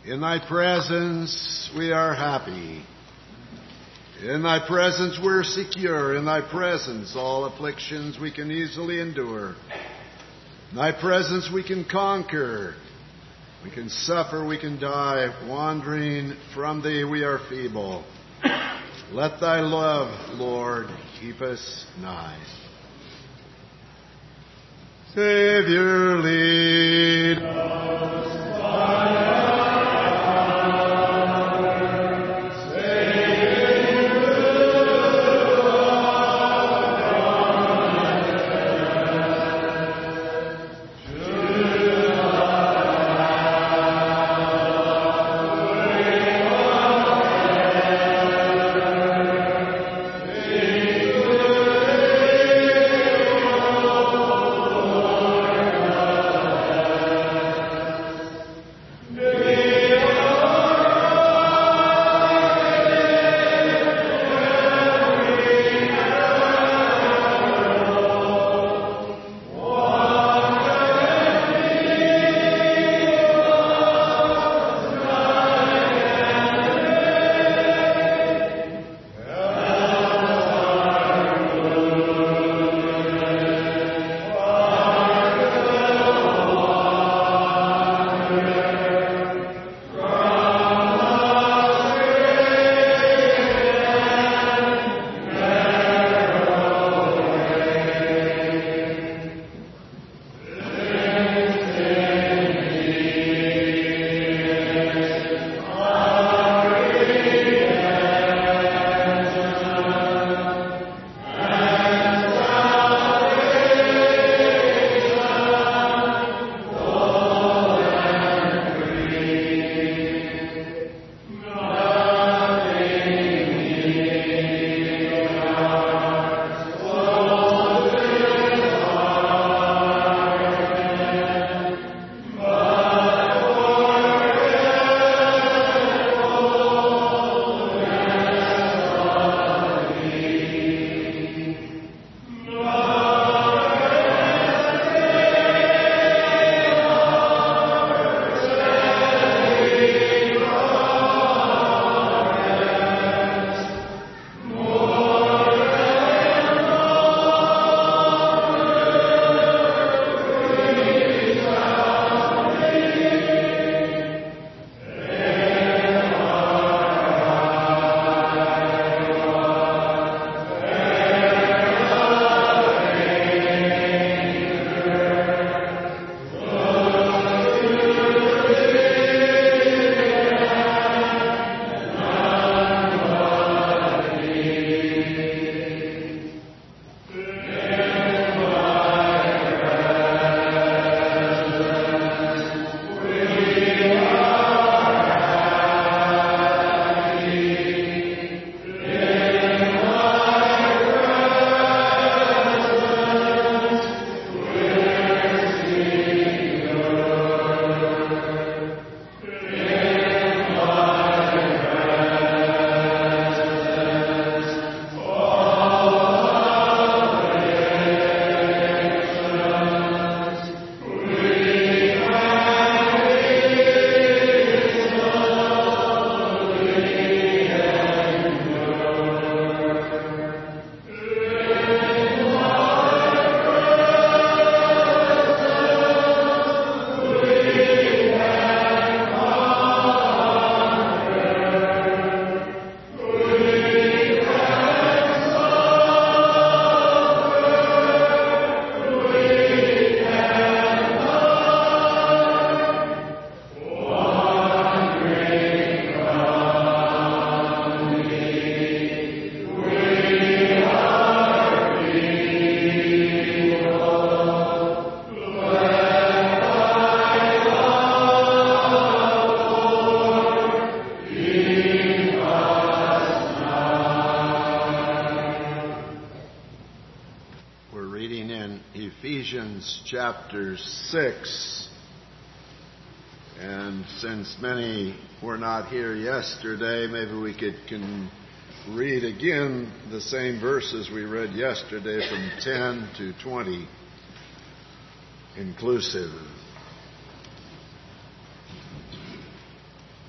In thy presence we are happy. In thy presence we're secure. In thy presence all afflictions we can easily endure. In thy presence we can conquer. We can suffer, we can die. Wandering from thee we are feeble. Let thy love, Lord, keep us nigh. Savior, lead us by Ephesians chapter 6. And since many were not here yesterday, maybe we can read again the same verses we read yesterday from 10 to 20 inclusive.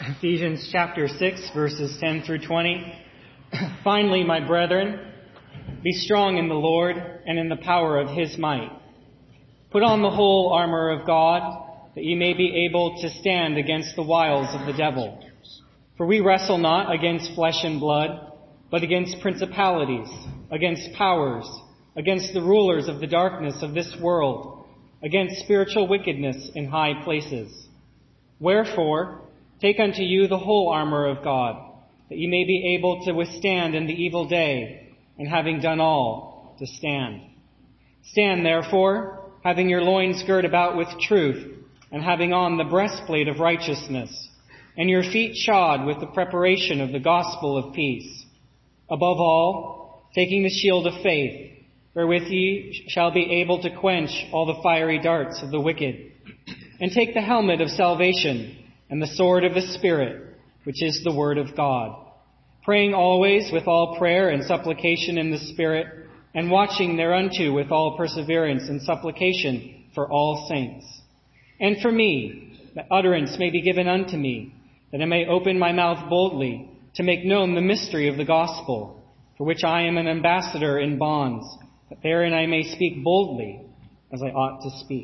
Ephesians chapter 6, verses 10 through 20. Finally, my brethren, be strong in the Lord and in the power of his might. Put on the whole armor of God, that ye may be able to stand against the wiles of the devil. For we wrestle not against flesh and blood, but against principalities, against powers, against the rulers of the darkness of this world, against spiritual wickedness in high places. Wherefore, take unto you the whole armor of God, that ye may be able to withstand in the evil day, and having done all, to stand. Stand therefore, having your loins girt about with truth, and having on the breastplate of righteousness, and your feet shod with the preparation of the gospel of peace. Above all, taking the shield of faith, wherewith ye shall be able to quench all the fiery darts of the wicked, and take the helmet of salvation, and the sword of the Spirit, which is the word of God, praying always with all prayer and supplication in the Spirit, and watching thereunto with all perseverance and supplication for all saints. And for me, that utterance may be given unto me, that I may open my mouth boldly, to make known the mystery of the gospel, for which I am an ambassador in bonds, that therein I may speak boldly, as I ought to speak.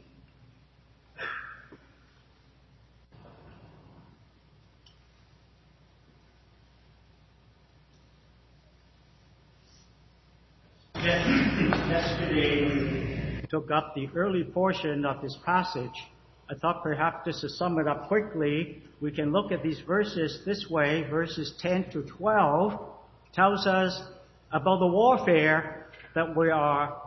Yesterday we took up the early portion of this passage. I thought perhaps just to sum it up quickly, we can look at these verses this way. Verses 10 to 12 tells us about the warfare that we are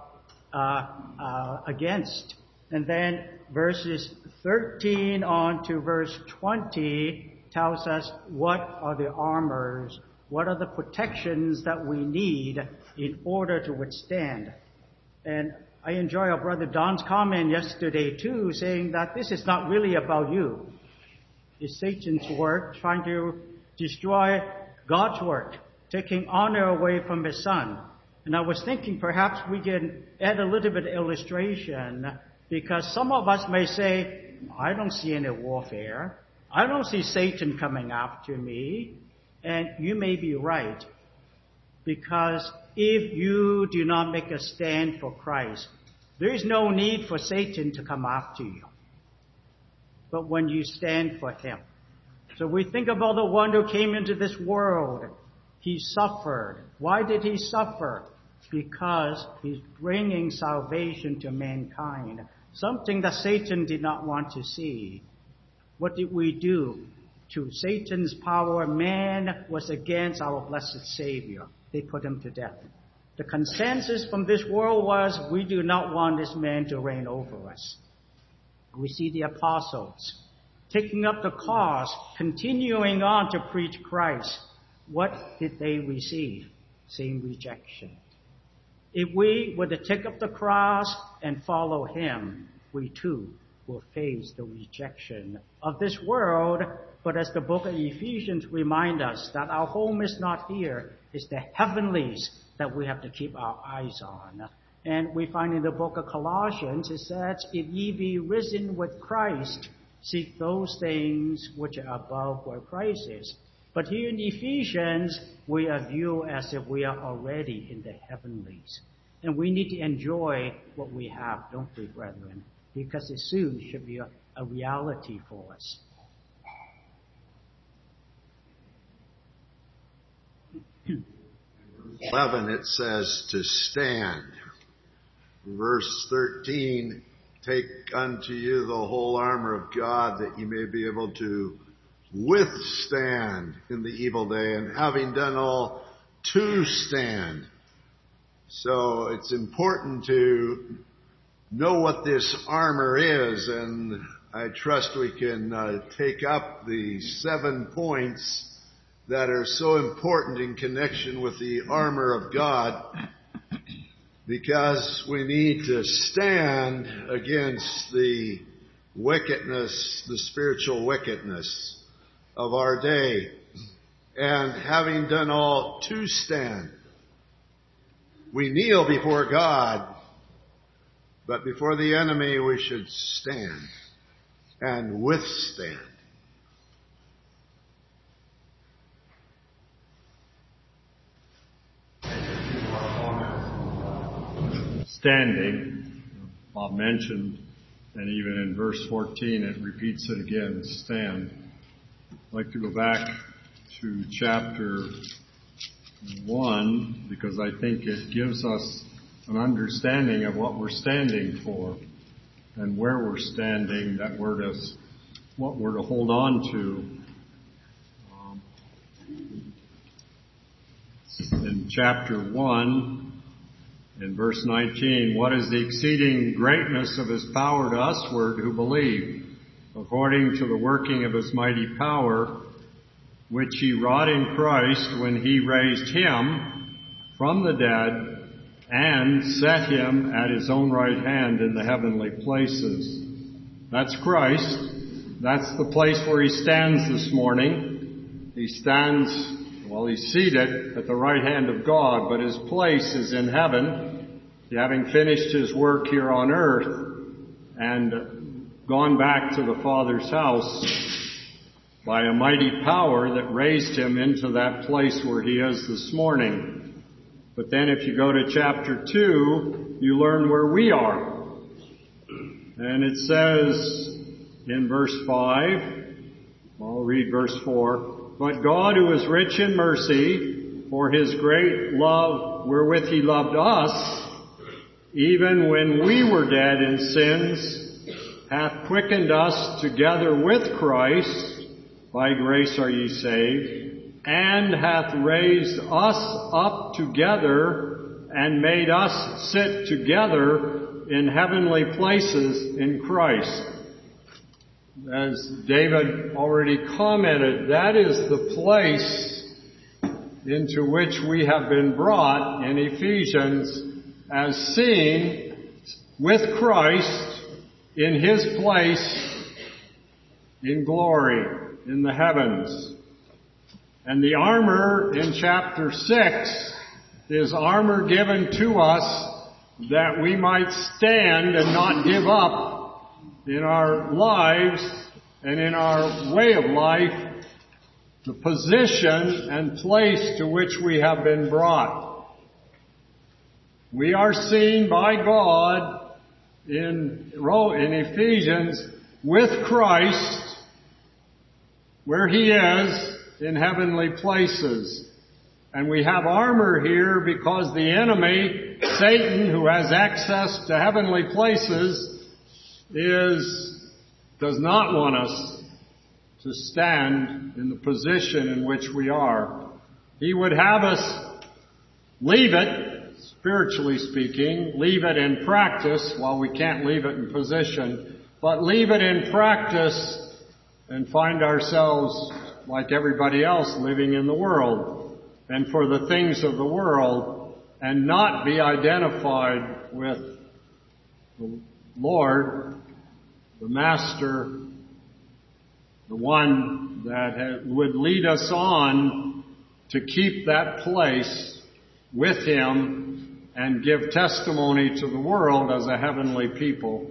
against. And then verses 13 on to verse 20 tells us what are the armors, what are the protections that we need in order to withstand. And I enjoy our brother Don's comment yesterday too, saying that this is not really about you. It's Satan's work trying to destroy God's work, taking honor away from his son. And I was thinking perhaps we can add a little bit of illustration, because some of us may say, I don't see any warfare. I don't see Satan coming after me. And you may be right, because if you do not make a stand for Christ, there is no need for Satan to come after you. But when you stand for him. So we think about the one who came into this world. He suffered. Why did he suffer? Because he's bringing salvation to mankind. Something that Satan did not want to see. What did we do? To Satan's power, man was against our blessed Savior. They put him to death. The consensus from this world was, we do not want this man to reign over us. We see the apostles taking up the cross, continuing on to preach Christ. What did they receive? Same rejection. If we were to take up the cross and follow him, we too will face the rejection of this world. But as the book of Ephesians reminds us, that our home is not here, it's the heavenlies that we have to keep our eyes on. And we find in the book of Colossians, it says, if ye be risen with Christ, seek those things which are above where Christ is. But here in Ephesians, we are viewed as if we are already in the heavenlies. And we need to enjoy what we have, don't we, brethren? Because it soon should be a reality for us. Verse 11, it says to stand. Verse 13, take unto you the whole armor of God, that you may be able to withstand in the evil day, and having done all, to stand. So it's important to know what this armor is, and I trust we can take up the 7 points that are so important in connection with the armor of God, because we need to stand against the wickedness, the spiritual wickedness of our day. And having done all, to stand. We kneel before God, but before the enemy we should stand and withstand. standing. Bob mentioned, and even in verse 14 it repeats it again, stand. I'd like to go back to chapter 1 because I think it gives us an understanding of what we're standing for and where we're standing, what we're to hold on to. In chapter 1, in verse 19, what is the exceeding greatness of His power to usward who believe, according to the working of His mighty power, which He wrought in Christ when He raised Him from the dead and set Him at His own right hand in the heavenly places. That's Christ. That's the place where He stands this morning. He stands, He's seated at the right hand of God, but His place is in heaven, having finished His work here on earth and gone back to the Father's house by a mighty power that raised Him into that place where He is this morning. But then if you go to chapter 2, you learn where we are. And it says in verse 5, I'll read verse 4, but God, who is rich in mercy, for His great love wherewith He loved us, even when we were dead in sins, hath quickened us together with Christ. By grace are ye saved, and hath raised us up together and made us sit together in heavenly places in Christ. As David already commented, that is the place into which we have been brought in Ephesians as seen with Christ in His place in glory in the heavens. And the armor in chapter 6 is armor given to us that we might stand and not give up in our lives and in our way of life, the position and place to which we have been brought. We are seen by God in Ephesians with Christ where He is in heavenly places. And we have armor here because the enemy, Satan, who has access to heavenly places, does not want us to stand in the position in which we are. He would have us leave it, spiritually speaking, leave it in practice, while we can't leave it in position, but leave it in practice and find ourselves like everybody else living in the world and for the things of the world and not be identified with the Lord, the Master, the one that would lead us on to keep that place with Him and give testimony to the world as a heavenly people.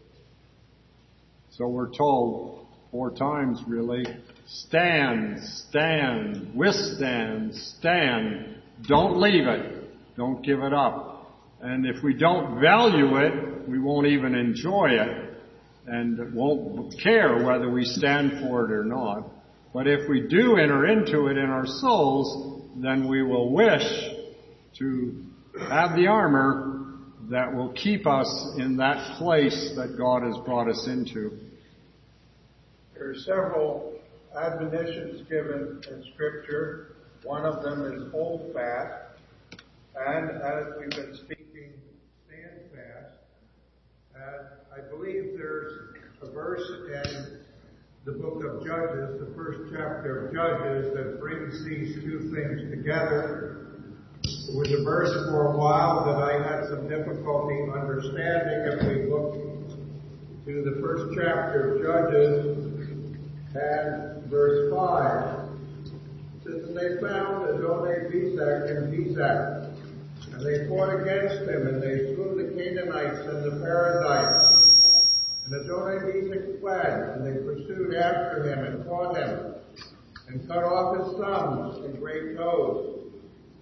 So we're told 4 times really, stand, stand, withstand, stand. Don't leave it. Don't give it up. And if we don't value it, we won't even enjoy it and won't care whether we stand for it or not. But if we do enter into it in our souls, then we will wish to have the armor that will keep us in that place that God has brought us into. There are several admonitions given in Scripture. One of them is hold fast. And as we've been speaking, stand fast. And I believe there's a verse in the book of Judges, the first chapter of Judges, that brings these two things together. It was a verse for a while that I had some difficulty understanding. If we look to the first chapter of Judges and verse 5, it says, and they found Adonai-Bezek and Bezek, and they fought against him, and they slew the Canaanites and the Perizzites. And Adonai-Bezek fled, and they pursued after him and caught him, and cut off his thumbs and great toes.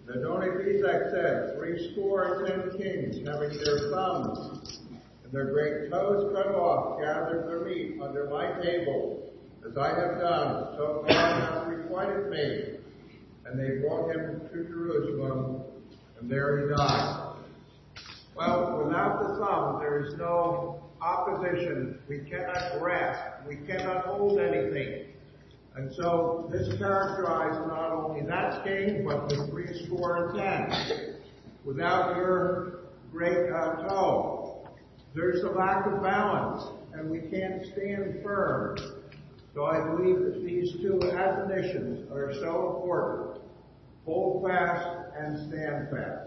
And Adoni-Bezek said, 70 kings, having their thumbs and their great toes cut off, gathered their meat under my table, as I have done, so God hath requited me. And they brought him to Jerusalem, and there he died. Well, without the thumb, there is no opposition. We cannot grasp. We cannot hold anything. And so this characterized not only that king, but the 70. Without your great toe, there's a lack of balance, and we can't stand firm. So I believe that these two admonitions are so important. Hold fast and stand fast.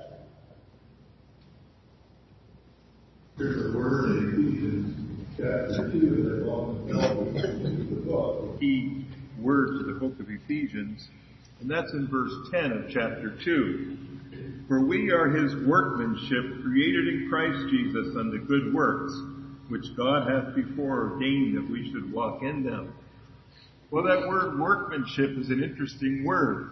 There's a word in Ephesians chapter 2 that often tells the book. Key word to the book of Ephesians, and that's in verse 10 of chapter 2. For we are his workmanship, created in Christ Jesus unto good works, which God hath before ordained that we should walk in them. Well, that word workmanship is an interesting word.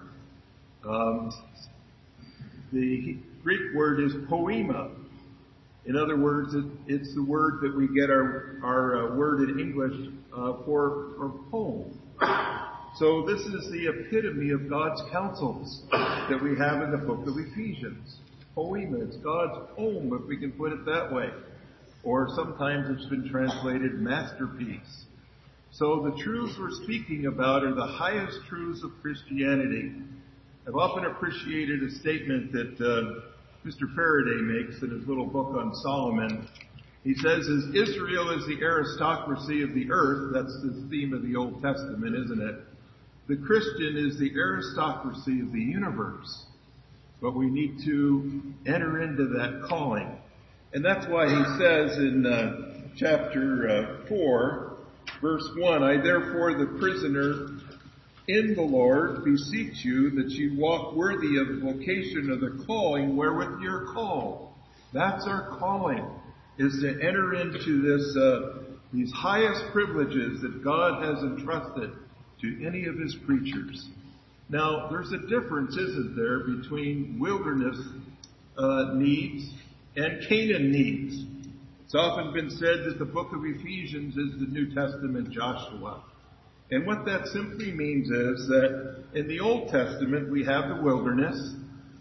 The Greek word is poema. In other words, it's the word that we get our word in English for poem. So this is the epitome of God's counsels that we have in the book of Ephesians. Poema, it's God's poem, if we can put it that way. Or sometimes it's been translated masterpiece. So the truths we're speaking about are the highest truths of Christianity. I've often appreciated a statement that Mr. Faraday makes in his little book on Solomon. He says, as Israel is the aristocracy of the earth, that's the theme of the Old Testament, isn't it? The Christian is the aristocracy of the universe. But we need to enter into that calling. And that's why he says in chapter 4, verse 1, I therefore, the prisoner in the Lord, beseech you that ye walk worthy of the vocation of the calling wherewith you're called. That's our calling, is to enter into these highest privileges that God has entrusted to any of his creatures. Now, there's a difference, isn't there, between wilderness needs and Canaan needs. It's often been said that the book of Ephesians is the New Testament Joshua. And what that simply means is that in the Old Testament we have the wilderness,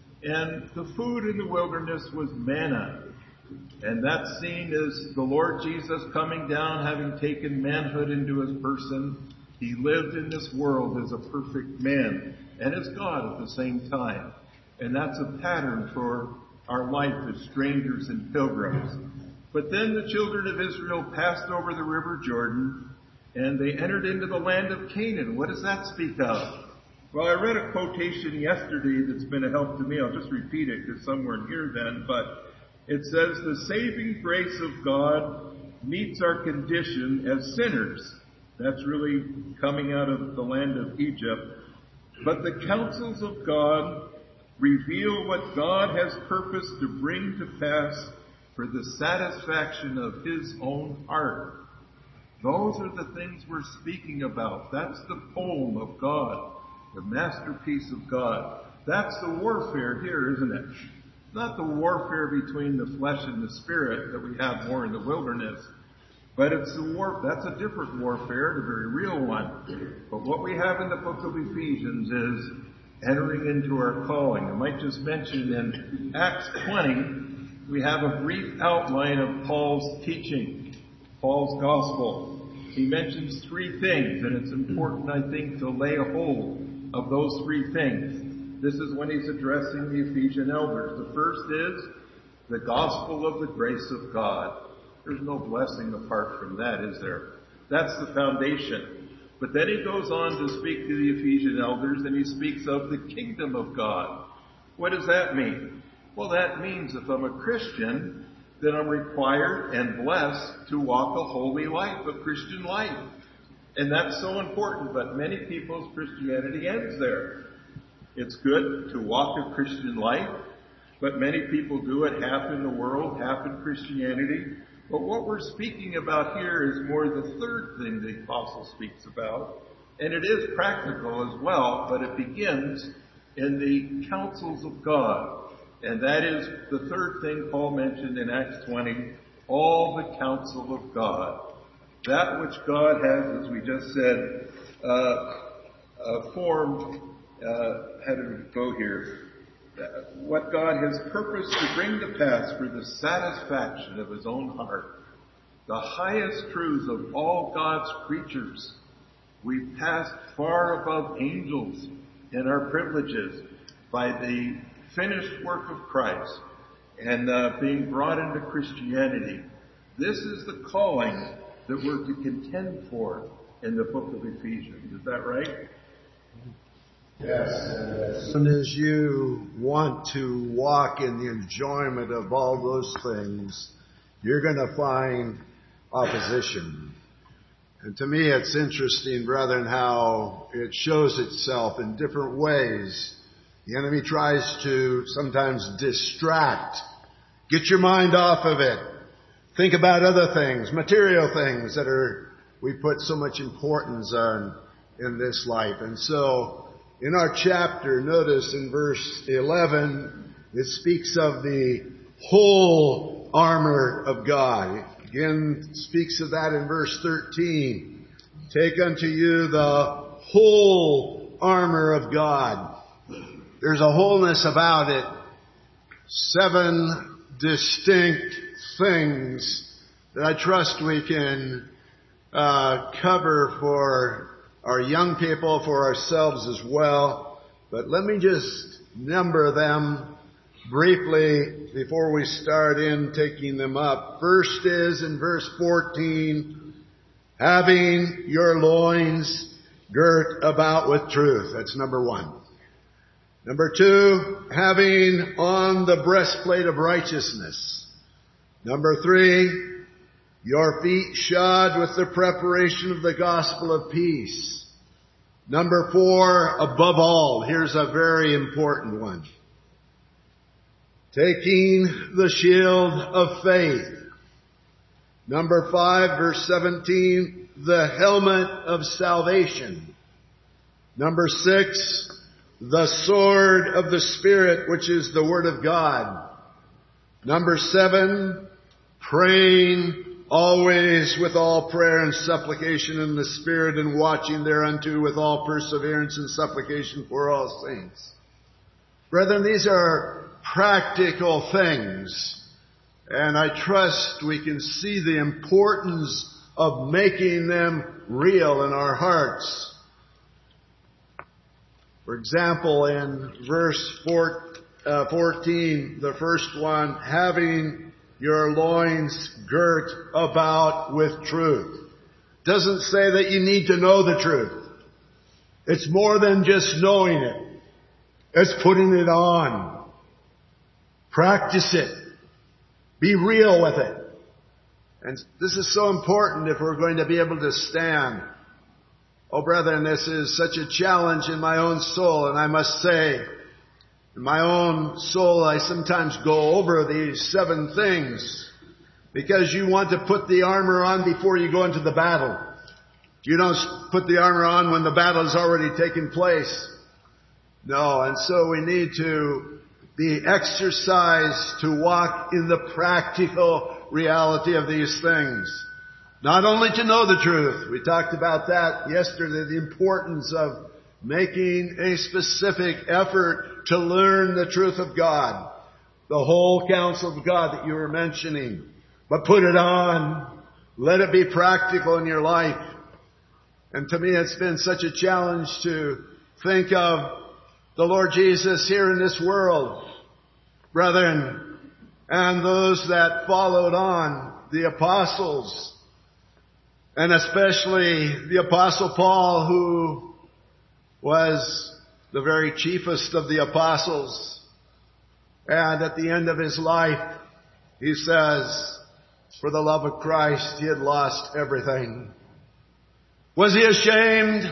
and the food in the wilderness was manna. And that's seen as the Lord Jesus coming down, having taken manhood into his person. He lived in this world as a perfect man and as God at the same time. And that's a pattern for our life as strangers and pilgrims. But then the children of Israel passed over the river Jordan, and they entered into the land of Canaan. What does that speak of? Well, I read a quotation yesterday that's been a help to me. I'll just repeat it because some weren't here then. But it says, the saving grace of God meets our condition as sinners. That's really coming out of the land of Egypt. But the counsels of God reveal what God has purposed to bring to pass for the satisfaction of his own heart. Those are the things we're speaking about. That's the poem of God, the masterpiece of God. That's the warfare here, isn't it? Not the warfare between the flesh and the spirit that we have more in the wilderness, but it's that's a different warfare, a very real one. But what we have in the book of Ephesians is entering into our calling. I might just mention in Acts 20, we have a brief outline of Paul's teaching, Paul's gospel. He mentions three things, and it's important, I think, to lay a hold of those three things. This is when he's addressing the Ephesian elders. The first is the gospel of the grace of God. There's no blessing apart from that, is there? That's the foundation. But then he goes on to speak to the Ephesian elders, and he speaks of the kingdom of God. What does that mean? Well, that means if I'm a Christian, then I'm required and blessed to walk a holy life, a Christian life. And that's so important, but many people's Christianity ends there. It's good to walk a Christian life, but many people do it half in the world, half in Christianity. But what we're speaking about here is more the third thing the apostle speaks about. And it is practical as well, but it begins in the counsels of God. And that is the third thing Paul mentioned in Acts 20, all the counsel of God. That which God has, as we just said, formed, how did it go here? What God has purposed to bring to pass for the satisfaction of his own heart. The highest truths of all God's creatures. We've passed far above angels in our privileges by the finished work of Christ and being brought into Christianity. This is the calling that we're to contend for in the book of Ephesians. Is that right? Yes. As soon as you want to walk in the enjoyment of all those things, you're going to find opposition. And to me, it's interesting, brethren, how it shows itself in different ways. The enemy tries to sometimes distract. Get your mind off of it. Think about other things, material things that we put so much importance on in this life. And so, in our chapter, notice in verse 11, it speaks of the whole armor of God. Again, speaks of that in verse 13. Take unto you the whole armor of God. There's a wholeness about it. 7 distinct things that I trust we can cover for our young people, for ourselves as well. But let me just number them briefly before we start in taking them up. First is in verse 14, having your loins girt about with truth. That's number 1. Number 2, having on the breastplate of righteousness. Number 3, your feet shod with the preparation of the gospel of peace. Number 4, above all, here's a very important one. Taking the shield of faith. Number 5, verse 17, the helmet of salvation. Number 6, the sword of the Spirit, which is the Word of God. Number 7, praying always with all prayer and supplication in the Spirit, and watching thereunto with all perseverance and supplication for all saints. Brethren, these are practical things, and I trust we can see the importance of making them real in our hearts. For example, in verse 14, the first one, having your loins girt about with truth. Doesn't say that you need to know the truth. It's more than just knowing it. It's putting it on. Practice it. Be real with it. And this is so important if we're going to be able to stand. Oh, brethren, this is such a challenge in my own soul, and I must say, in my own soul, I sometimes go over these 7 things because you want to put the armor on before you go into the battle. You don't put the armor on when the battle has already taken place. No, and so we need to be exercised to walk in the practical reality of these things. Not only to know the truth. We talked about that yesterday, the importance of making a specific effort to learn the truth of God. The whole counsel of God that you were mentioning. But put it on. Let it be practical in your life. And to me it's been such a challenge to think of the Lord Jesus here in this world, brethren, and those that followed on, the apostles, and especially the Apostle Paul, who was the very chiefest of the apostles. And at the end of his life, he says, for the love of Christ, he had lost everything. Was he ashamed?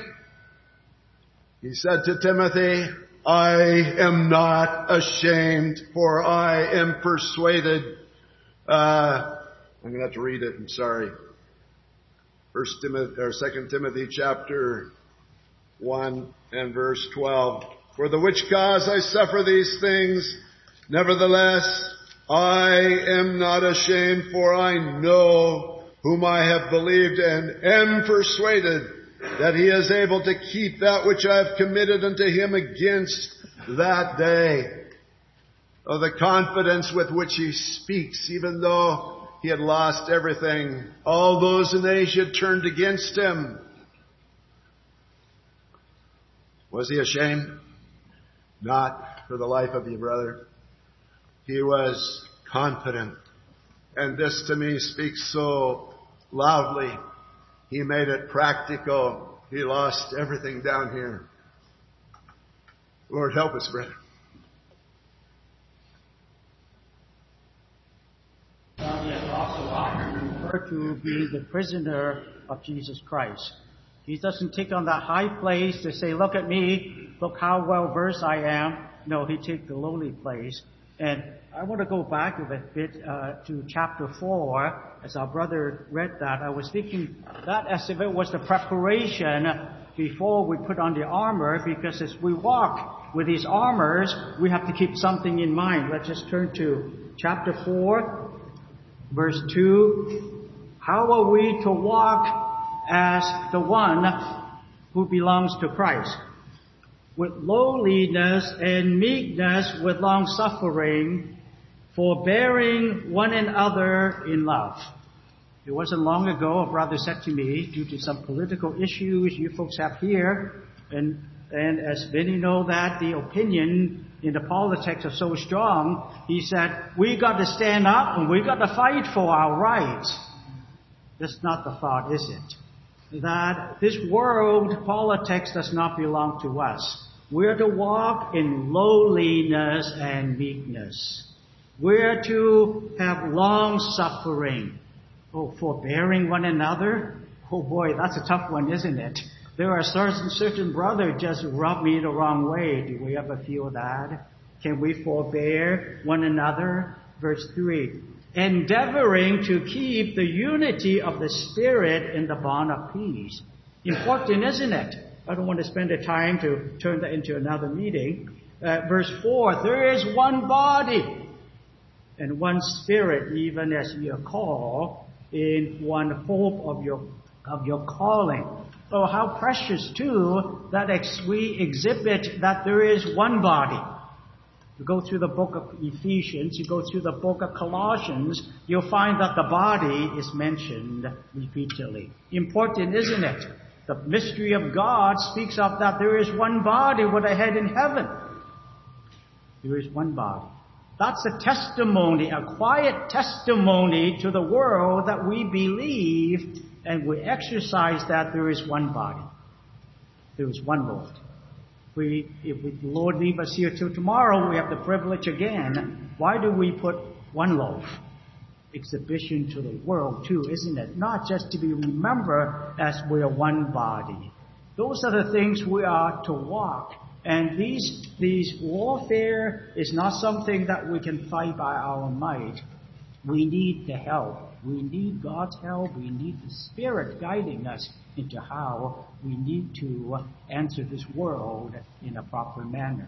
He said to Timothy, I am not ashamed, for I am persuaded. I'm going to have to read it. I'm sorry. 2 Timothy chapter 1 and verse 12. For the which cause I suffer these things. Nevertheless, I am not ashamed, for I know whom I have believed, and am persuaded that he is able to keep that which I have committed unto him against that day. Oh, the confidence with which he speaks, even though he had lost everything. All those in Asia turned against him. Was he ashamed? Not for the life of you, brother. He was confident. And this to me speaks so loudly. He made it practical. He lost everything down here. Lord, help us, brother. To be the prisoner of Jesus Christ. He doesn't take on that high place to say, look at me, look how well versed I am. No, he takes the lowly place. And I want to go back a bit to chapter 4. As our brother read that, I was thinking that as if it was the preparation before we put on the armor, because as we walk with these armors, we have to keep something in mind. Let's just turn to chapter 4, verse 2. How are we to walk as the one who belongs to Christ? With lowliness and meekness, with long suffering, forbearing one another in love. It wasn't long ago, a brother said to me, due to some political issues you folks have here, and as many know that the opinion in the politics are so strong, he said, we got to stand up and we got to fight for our rights. That's not the thought, is it? That this world politics does not belong to us. We're to walk in lowliness and meekness. We're to have long suffering. Oh, forbearing one another? Oh boy, that's a tough one, isn't it? There are certain brothers just rub me the wrong way. Do we ever feel that? Can we forbear one another? Verse 3. Endeavoring to keep the unity of the Spirit in the bond of peace. Important, isn't it? I don't want to spend the time to turn that into another meeting. Verse 4, there is one body and one Spirit, even as ye are called, in one hope of your calling. Oh, how precious too that we exhibit that there is one body. You go through the book of Ephesians, you go through the book of Colossians, you'll find that the body is mentioned repeatedly. Important, isn't it? The mystery of God speaks of that there is one body with a head in heaven. There is one body. That's a testimony, a quiet testimony to the world that we believe and we exercise that there is one body. There is one Lord. If the Lord leave us here till tomorrow, we have the privilege again. Why do we put one loaf? Exhibition to the world too, isn't it? Not just to be remembered as we are one body. Those are the things we are to walk. And these warfare is not something that we can fight by our might. We need the help. We need God's help. We need the Spirit guiding us into how we need to answer this world in a proper manner.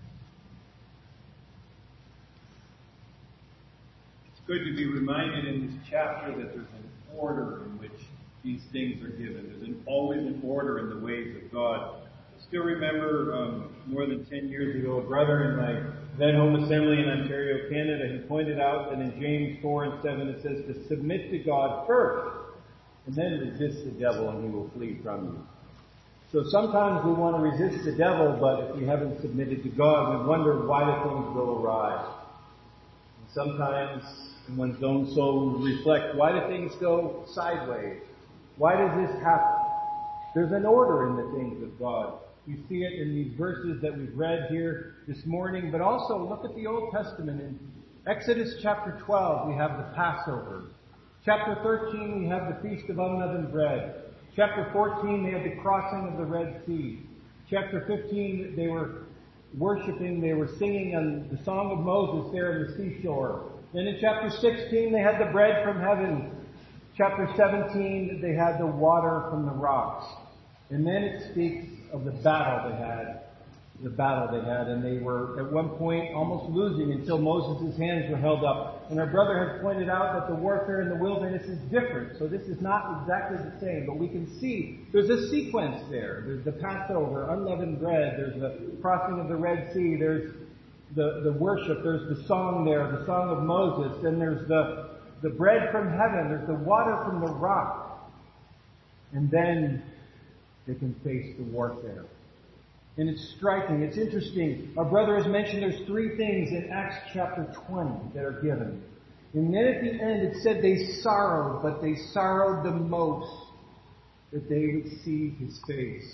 It's good to be reminded in this chapter that there's an order in which these things are given. There's always an order in the ways of God. I still remember more than 10 years ago, a brother in my then home assembly in Ontario, Canada, he pointed out that in James 4 and 7 it says to submit to God first, and then resist the devil and he will flee from you. So sometimes we want to resist the devil, but if we haven't submitted to God, we wonder why do things go awry. And sometimes in one's own soul we reflect, why do things go sideways? Why does this happen? There's an order in the things of God. You see it in these verses that we've read here this morning, but also look at the Old Testament. In Exodus chapter 12, we have the Passover. Chapter 13, we have the Feast of Unleavened Bread. Chapter 14, they had the crossing of the Red Sea. Chapter 15, they were worshiping, they were singing on the Song of Moses there on the seashore. Then in chapter 16, they had the bread from heaven. Chapter 17, they had the water from the rocks. And then it speaks of the battle they had the battle they had, and they were at one point almost losing until Moses' hands were held up. And our brother has pointed out that the warfare in the wilderness is different, so this is not exactly the same, but we can see there's a sequence there. There's the Passover, unleavened bread, there's the crossing of the Red Sea, there's the worship, there's the song there, the song of Moses, then there's the bread from heaven, there's the water from the rock, and then they can face the warfare. And it's striking, it's interesting. Our brother has mentioned there's 3 things in Acts chapter 20 that are given. And then at the end it said they sorrowed, but they sorrowed the most that they would see his face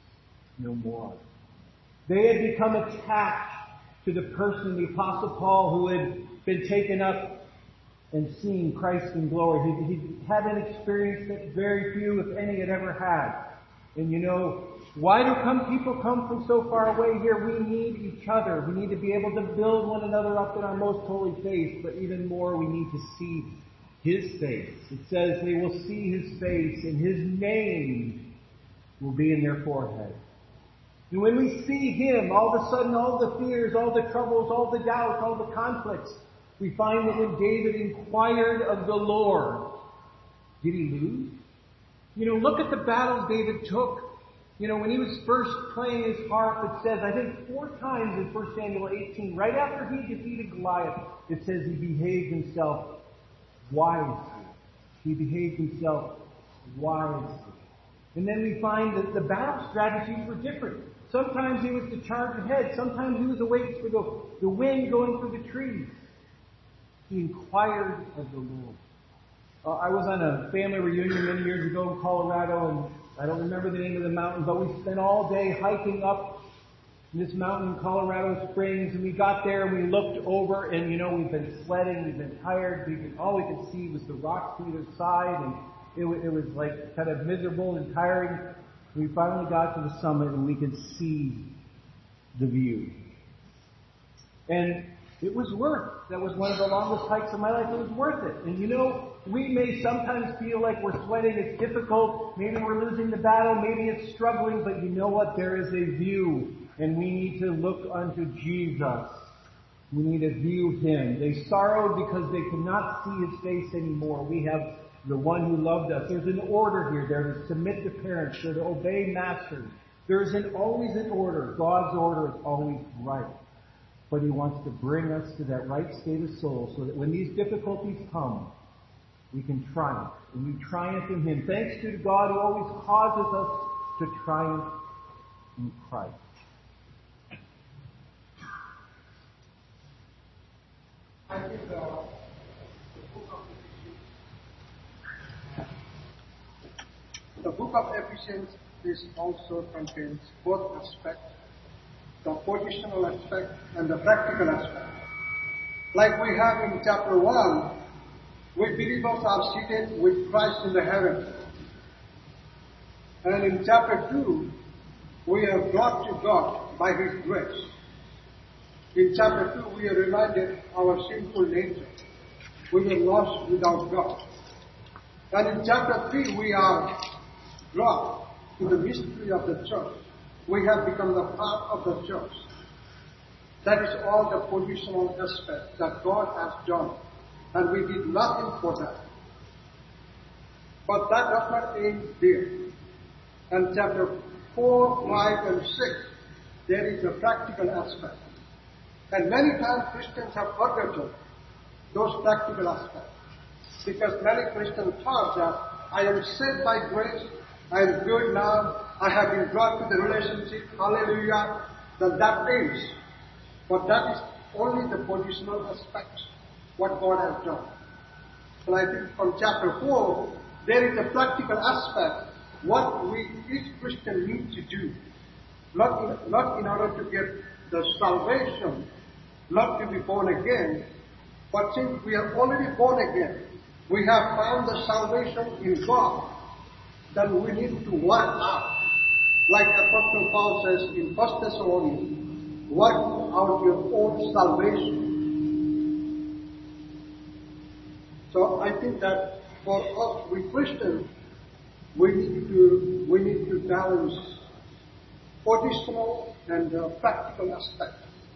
no more. They had become attached to the person, the Apostle Paul, who had been taken up and seen Christ in glory. He had an experience that very few, if any, had ever had. And you know, why do people come from so far away here? We need each other. We need to be able to build one another up in our most holy faith. But even more, we need to see his face. It says they will see his face, and his name will be in their forehead. And when we see him, all of a sudden, all the fears, all the troubles, all the doubts, all the conflicts, we find that when David inquired of the Lord, did he lose? You know, look at the battles David took. You know, when he was first playing his harp, it says, I think 4 times in 1 Samuel 18, right after he defeated Goliath, it says he behaved himself wisely. He behaved himself wisely. And then we find that the battle strategies were different. Sometimes he was to charge ahead. Sometimes he was awaiting for the wind going through the trees. He inquired of the Lord. I was on a family reunion many years ago in Colorado, and I don't remember the name of the mountain, but we spent all day hiking up this mountain in Colorado Springs, and we got there and we looked over, and you know, we've been sweating, we've been tired, all we could see was the rocks to either side, and it was like kind of miserable and tiring. We finally got to the summit and we could see the view. And it was that was one of the longest hikes of my life. It was worth it. And you know, we may sometimes feel like we're sweating, it's difficult, maybe we're losing the battle, maybe it's struggling, but you know what? There is a view, and we need to look unto Jesus. We need to view him. They sorrowed because they could not see his face anymore. We have the one who loved us. There's an order here. They're to submit to parents. They're to obey masters. There's always an order. God's order is always right. But he wants to bring us to that right state of soul so that when these difficulties come, we can triumph. And we triumph in him. Thanks to God who always causes us to triumph in Christ. I think the book of Ephesians also contains both aspects, the positional aspect and the practical aspect. Like we have in chapter 1, we believers are seated with Christ in the heavens. And in chapter 2, we are brought to God by his grace. In chapter 2, we are reminded of our sinful nature. We were lost without God. And in chapter 3, we are brought to the mystery of the church. We have become the part of the church. That is all the positional aspect that God has done. And we did nothing for that. But that does not end there. And chapter 4, 5, and 6, there is a practical aspect. And many times Christians have forgotten those practical aspects. Because many Christians thought that I am saved by grace, I am good now, I have been brought to the relationship, hallelujah, then that ends. But that is only the positional aspect, what God has done. And I think from chapter 4, there is a practical aspect, what each Christian needs to do. Not in order to get the salvation, not to be born again, but since we are already born again, we have found the salvation in God, then we need to work out. Like Apostle Paul says in 1 Thessalonians, work out your own salvation. So I think that for us, we Christians, we need to balance positional and practical aspect.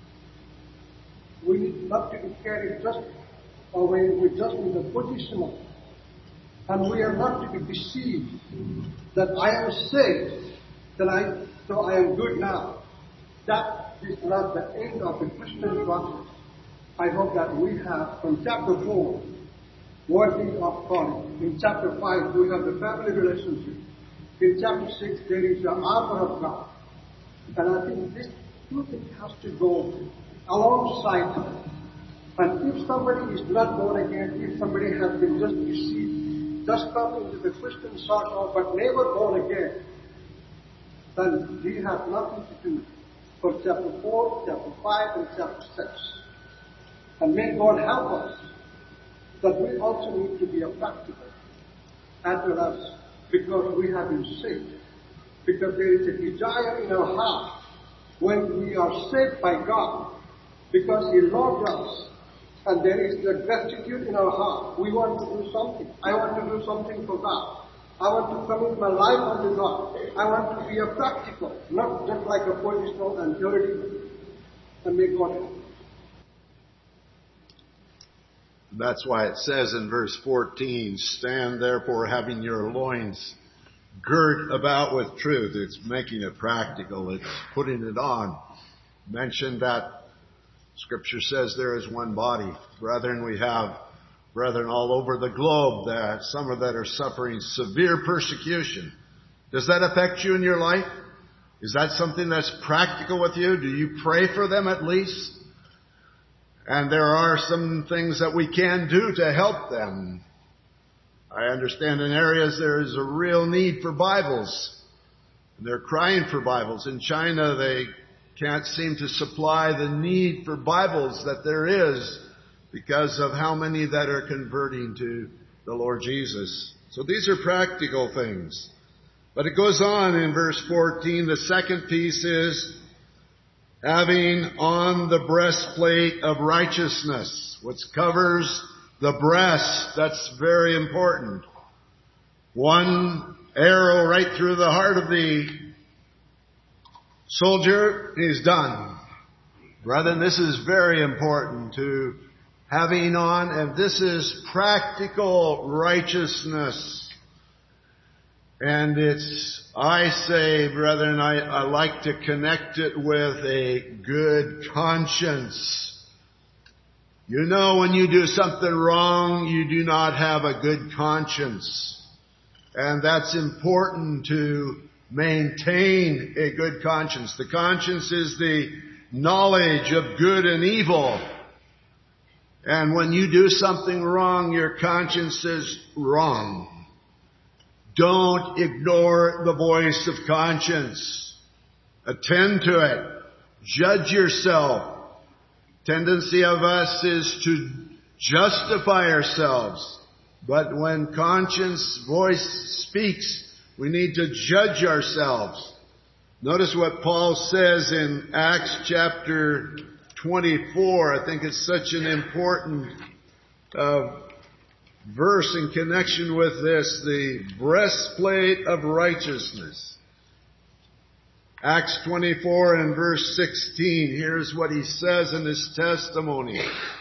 We need not to be carried just away with the positional. And we are not to be deceived that I am saved, so I am good now. That is not the end of the Christian process. I hope that we have from chapter 4, worthy of God. In chapter 5, we have the family relationship. In chapter 6, there is the armor of God. And I think these two things has to go alongside. And if somebody is not born again, if somebody has been just deceived, just come into the Christian circle but never born again, then we have nothing to do for chapter 4, chapter 5, and chapter 6. And may God help us that we also need to be a practical as well as because we have been saved. Because there is a desire in our heart when we are saved by God because He loved us. And there is the gratitude in our heart. We want to do something. I want to do something for God. I want to commit my life unto God. I want to be a practical, not just like a positional and theoretical. And may God help. That's why it says in verse 14, stand therefore having your loins girt about with truth. It's making it practical. It's putting it on. Mentioned that Scripture says there is one body. Brethren, we have brethren all over the globe, some of that are suffering severe persecution. Does that affect you in your life? Is that something that's practical with you? Do you pray for them at least? And there are some things that we can do to help them. I understand in areas there is a real need for Bibles. And they're crying for Bibles. In China, they can't seem to supply the need for Bibles that there is because of how many that are converting to the Lord Jesus. So these are practical things. But it goes on in verse 14. The second piece is having on the breastplate of righteousness, which covers the breast. That's very important. One arrow right through the heart of the soldier, he's done. Brethren, this is very important to having on, and this is practical righteousness. And I say, brethren, I like to connect it with a good conscience. You know, when you do something wrong, you do not have a good conscience. And that's important to maintain a good conscience. The conscience is the knowledge of good and evil. And when you do something wrong, your conscience is wrong. Don't ignore the voice of conscience. Attend to it. Judge yourself. Tendency of us is to justify ourselves. But when conscience voice speaks, we need to judge ourselves. Notice what Paul says in Acts chapter 24. I think it's such an important verse in connection with this, the breastplate of righteousness. Acts 24 and verse 16. Here's what he says in his testimony.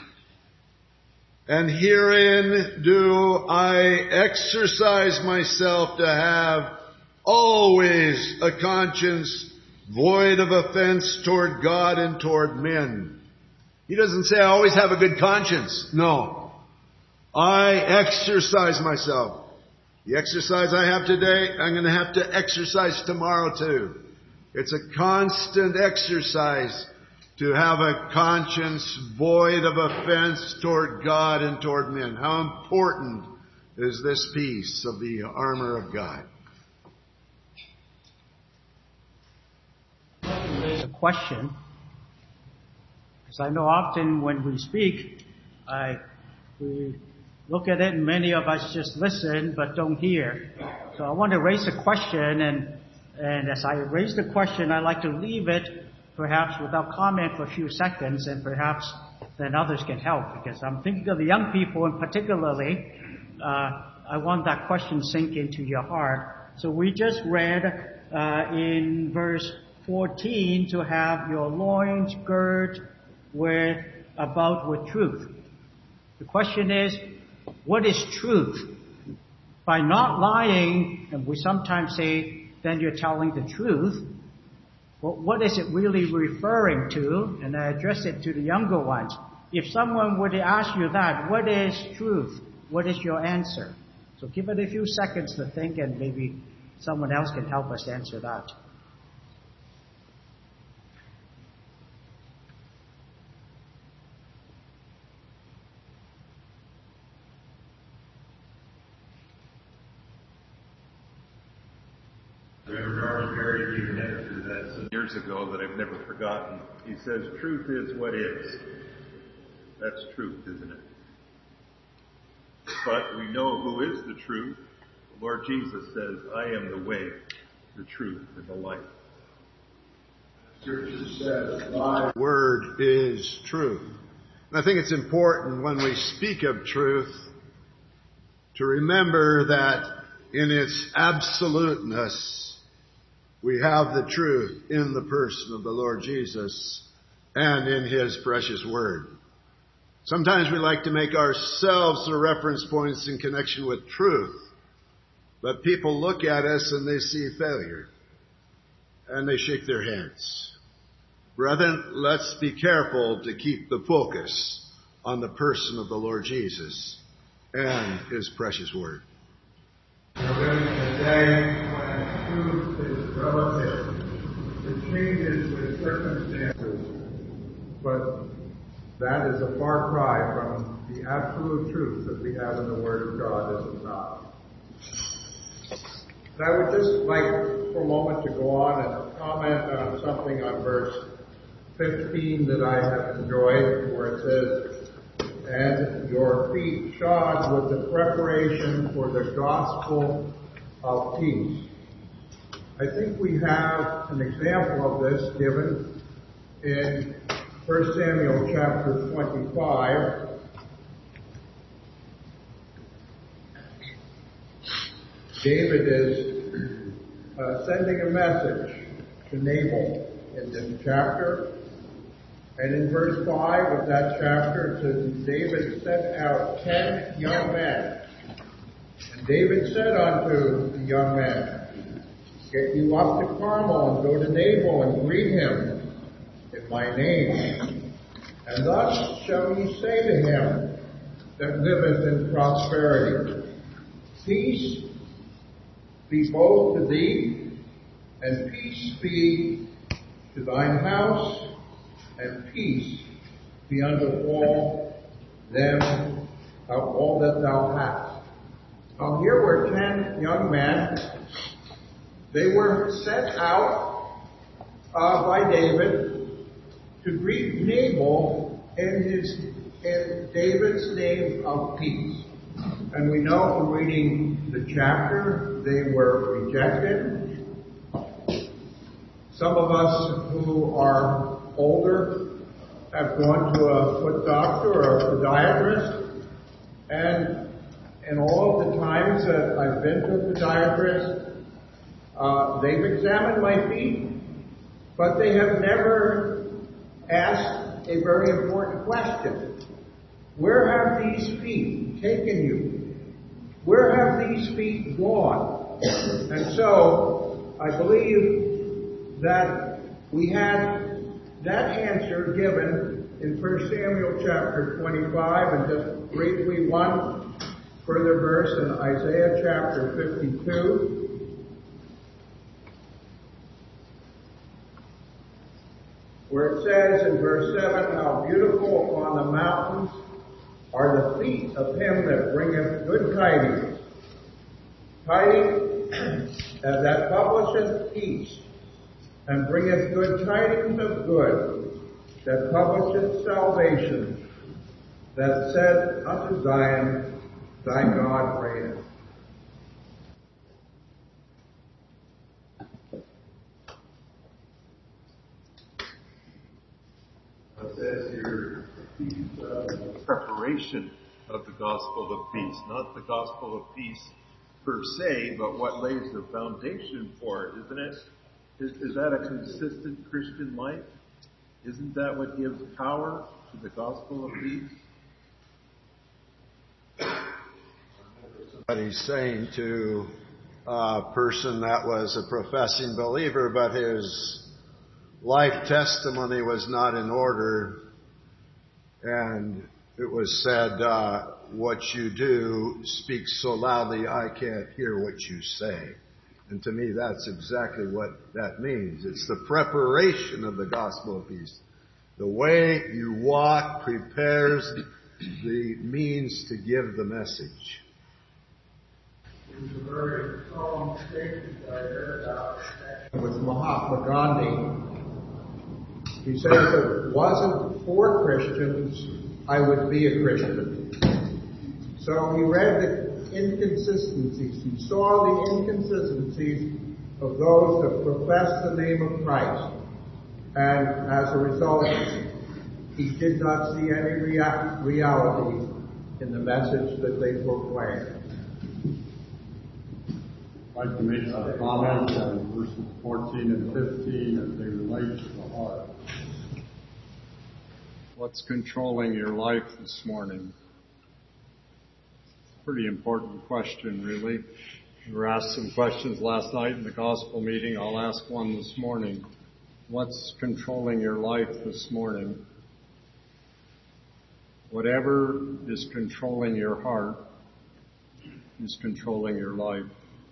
And herein do I exercise myself to have always a conscience void of offense toward God and toward men. He doesn't say I always have a good conscience. No. I exercise myself. The exercise I have today, I'm going to have to exercise tomorrow too. It's a constant exercise to have a conscience void of offense toward God and toward men. How important is this piece of the armor of God? There's a question, because I know often when we speak, we look at it and many of us just listen but don't hear. So I want to raise a question, and as I raise the question, I'd like to leave it perhaps without comment for a few seconds, and perhaps then others can help, because I'm thinking of the young people, and particularly, I want that question sink into your heart. So we just read in verse 14, to have your loins girt about with truth. The question is, what is truth? By not lying, and we sometimes say, then you're telling the truth. Well, what is it really referring to? And I address it to the younger ones. If someone were to ask you that, what is truth? What is your answer? So give it a few seconds to think, and maybe someone else can help us answer that. Perry gave an answer to that some years ago that I've never forgotten. He says, truth is what is. That's truth, isn't it? But we know who is the truth. The Lord Jesus says, I am the way, the truth, and the life. Scripture says, my word is truth. And I think it's important when we speak of truth to remember that in its absoluteness, we have the truth in the person of the Lord Jesus and in His precious word. Sometimes we like to make ourselves the reference points in connection with truth. But people look at us and they see failure. And they shake their heads. Brethren, let's be careful to keep the focus on the person of the Lord Jesus and His precious word. We're living in a day when truth is relative. It changes with circumstances. But that is a far cry from the absolute truth that we have in the Word of God, is it not? And I would just like for a moment to go on and comment on something on verse 15 that I have enjoyed, where it says, and your feet shod with the preparation for the gospel of peace. I think we have an example of this given in 1 Samuel chapter 25. David is sending a message to Nabal in this chapter. And in verse 5 of that chapter, it says, David sent out 10 young men. And David said unto the young men, get you up to Carmel and go to Nabal and greet him in my name. And thus shall ye say to him that liveth in prosperity, peace be both to thee, and peace be to thine house, and peace be unto all them of all that thou hast. Now here were 10 young men. They were sent out by David to greet Nabal in David's name of peace. And we know from reading the chapter, they were rejected. Some of us who are older have gone to a foot doctor or a podiatrist, and in all of the times that I've been to a podiatrist, they've examined my feet, but they have never asked a very important question. Where have these feet taken you? Where have these feet gone? And so, I believe that we had that answer given in 1 Samuel chapter 25, and just briefly one further verse in Isaiah chapter 52, where it says in verse 7, how beautiful upon the mountains are the feet of him that bringeth good tidings, that publisheth peace, and bringeth good tidings of good, that publisheth salvation, that said unto Zion, thy God reigneth. It says here, preparation of the gospel of peace, not the gospel of peace per se, but what lays the foundation for it, isn't it? Is that a consistent Christian life? Isn't that what gives power to the gospel of peace? What he's saying to a person that was a professing believer, but his life testimony was not in order, and it was said, what you do speaks so loudly I can't hear what you say. And to me, that's exactly what that means. It's the preparation of the gospel of peace. The way you walk prepares the means to give the message. It was a very strong statement I heard about with Mahatma Gandhi. He said, if it wasn't for Christians, I would be a Christian. So he read the inconsistencies. He saw the inconsistencies of those that profess the name of Christ. And as a result, he did not see any reality in the message that they proclaimed. I'd like to make some comments on verses 14 and 15 as they relate to the heart. What's controlling your life this morning? Pretty important question, really. We were asked some questions last night in the gospel meeting. I'll ask one this morning. What's controlling your life this morning? Whatever is controlling your heart is controlling your life.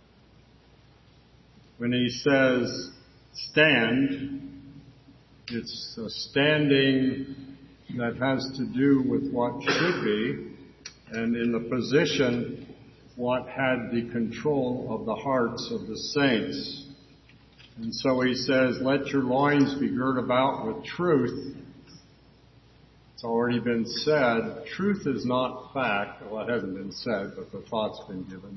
When he says stand, it's a standing that has to do with what should be, and in the position, what had the control of the hearts of the saints. And so he says, let your loins be girt about with truth. It's already been said, truth is not fact. Well, it hasn't been said, but the thought's been given.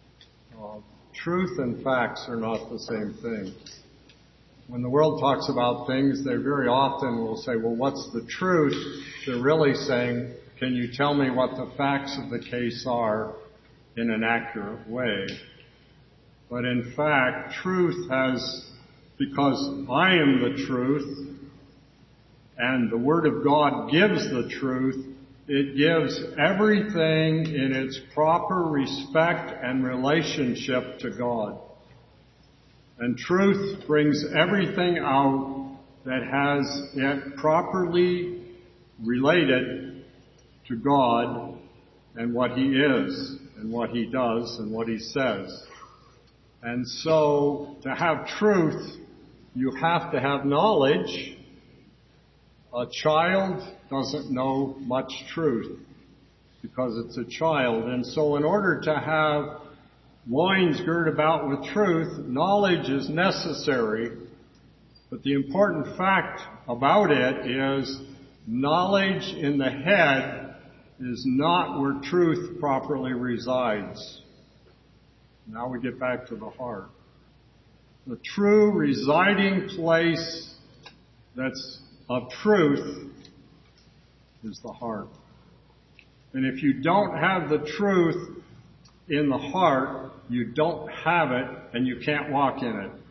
Truth and facts are not the same thing. When the world talks about things, they very often will say, well, what's the truth? They're really saying, can you tell me what the facts of the case are in an accurate way? But in fact, truth has, because I am the truth, and the Word of God gives the truth, it gives everything in its proper respect and relationship to God. And truth brings everything out that has it properly related to God and what He is and what He does and what He says. And so to have truth, you have to have knowledge. A child doesn't know much truth because it's a child. And so in order to have loins girt about with truth, knowledge is necessary. But the important fact about it is knowledge in the head is not where truth properly resides. Now we get back to the heart. The true residing place that's of truth is the heart. And if you don't have the truth in the heart, you don't have it and you can't walk in it.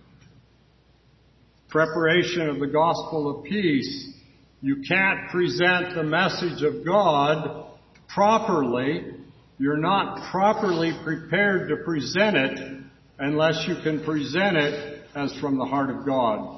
Preparation of the gospel of peace. You can't present the message of God properly. You're not properly prepared to present it unless you can present it as from the heart of God.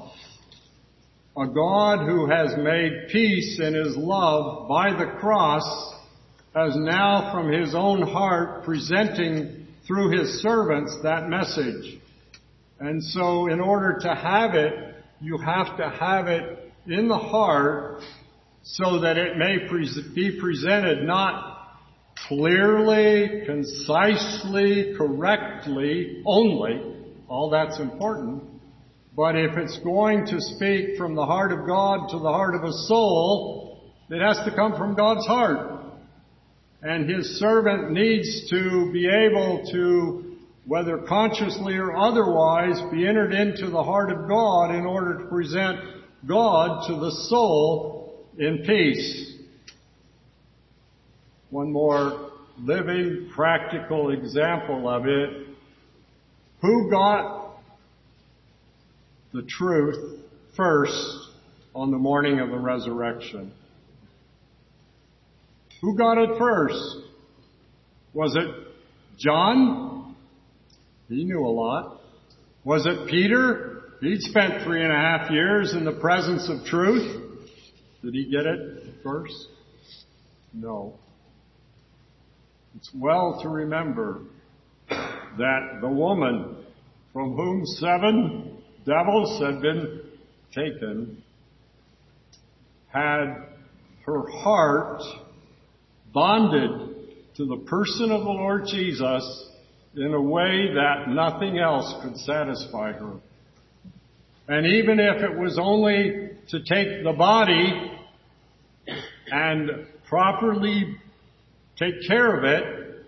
A God who has made peace in His love by the cross has now from His own heart presenting through His servants that message. And so in order to have it, you have to have it in the heart so that it may be presented not clearly, concisely, correctly only. All that's important. But if it's going to speak from the heart of God to the heart of a soul, it has to come from God's heart. And His servant needs to be able to, whether consciously or otherwise, be entered into the heart of God in order to present God to the soul in peace. One more living, practical example of it. Who got the truth first on the morning of the resurrection. Who got it first? Was it John? He knew a lot. Was it Peter? He'd spent 3.5 years in the presence of truth. Did he get it first? No. It's well to remember that the woman from whom 7 devils had been taken had her heart bonded to the person of the Lord Jesus in a way that nothing else could satisfy her. And even if it was only to take the body and properly take care of it,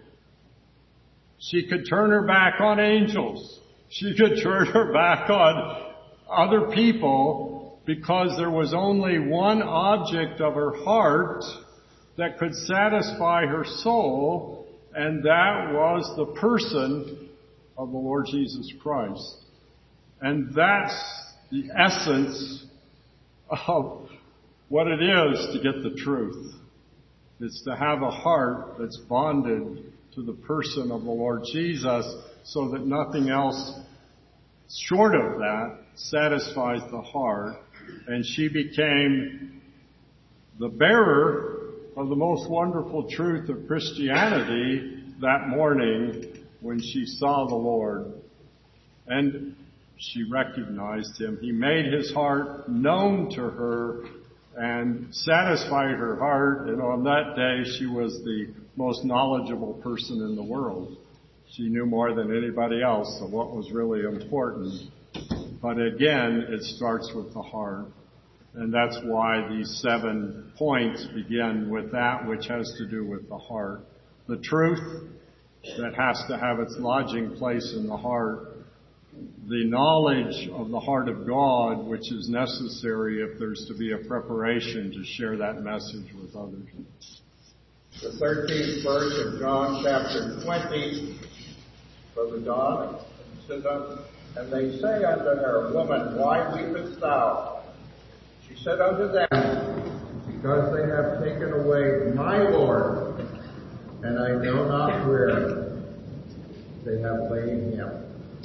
she could turn her back on angels. She could turn her back on other people because there was only one object of her heart that could satisfy her soul, and that was the person of the Lord Jesus Christ. And that's the essence of what it is to get the truth. It's to have a heart that's bonded to the person of the Lord Jesus so that nothing else short of that satisfies the heart. And she became the bearer of the most wonderful truth of Christianity that morning when she saw the Lord. And she recognized him. He made his heart known to her and satisfied her heart. And on that day, she was the most knowledgeable person in the world. She knew more than anybody else of what was really important. But again, it starts with the heart. And that's why these 7 points begin with that which has to do with the heart. The truth that has to have its lodging place in the heart. The knowledge of the heart of God, which is necessary if there's to be a preparation to share that message with others. The 13th verse of John chapter 20, Brother Don, and they say unto her, Woman, why weepest thou? She said unto them, Because they have taken away my Lord, and I know not where they have laid him.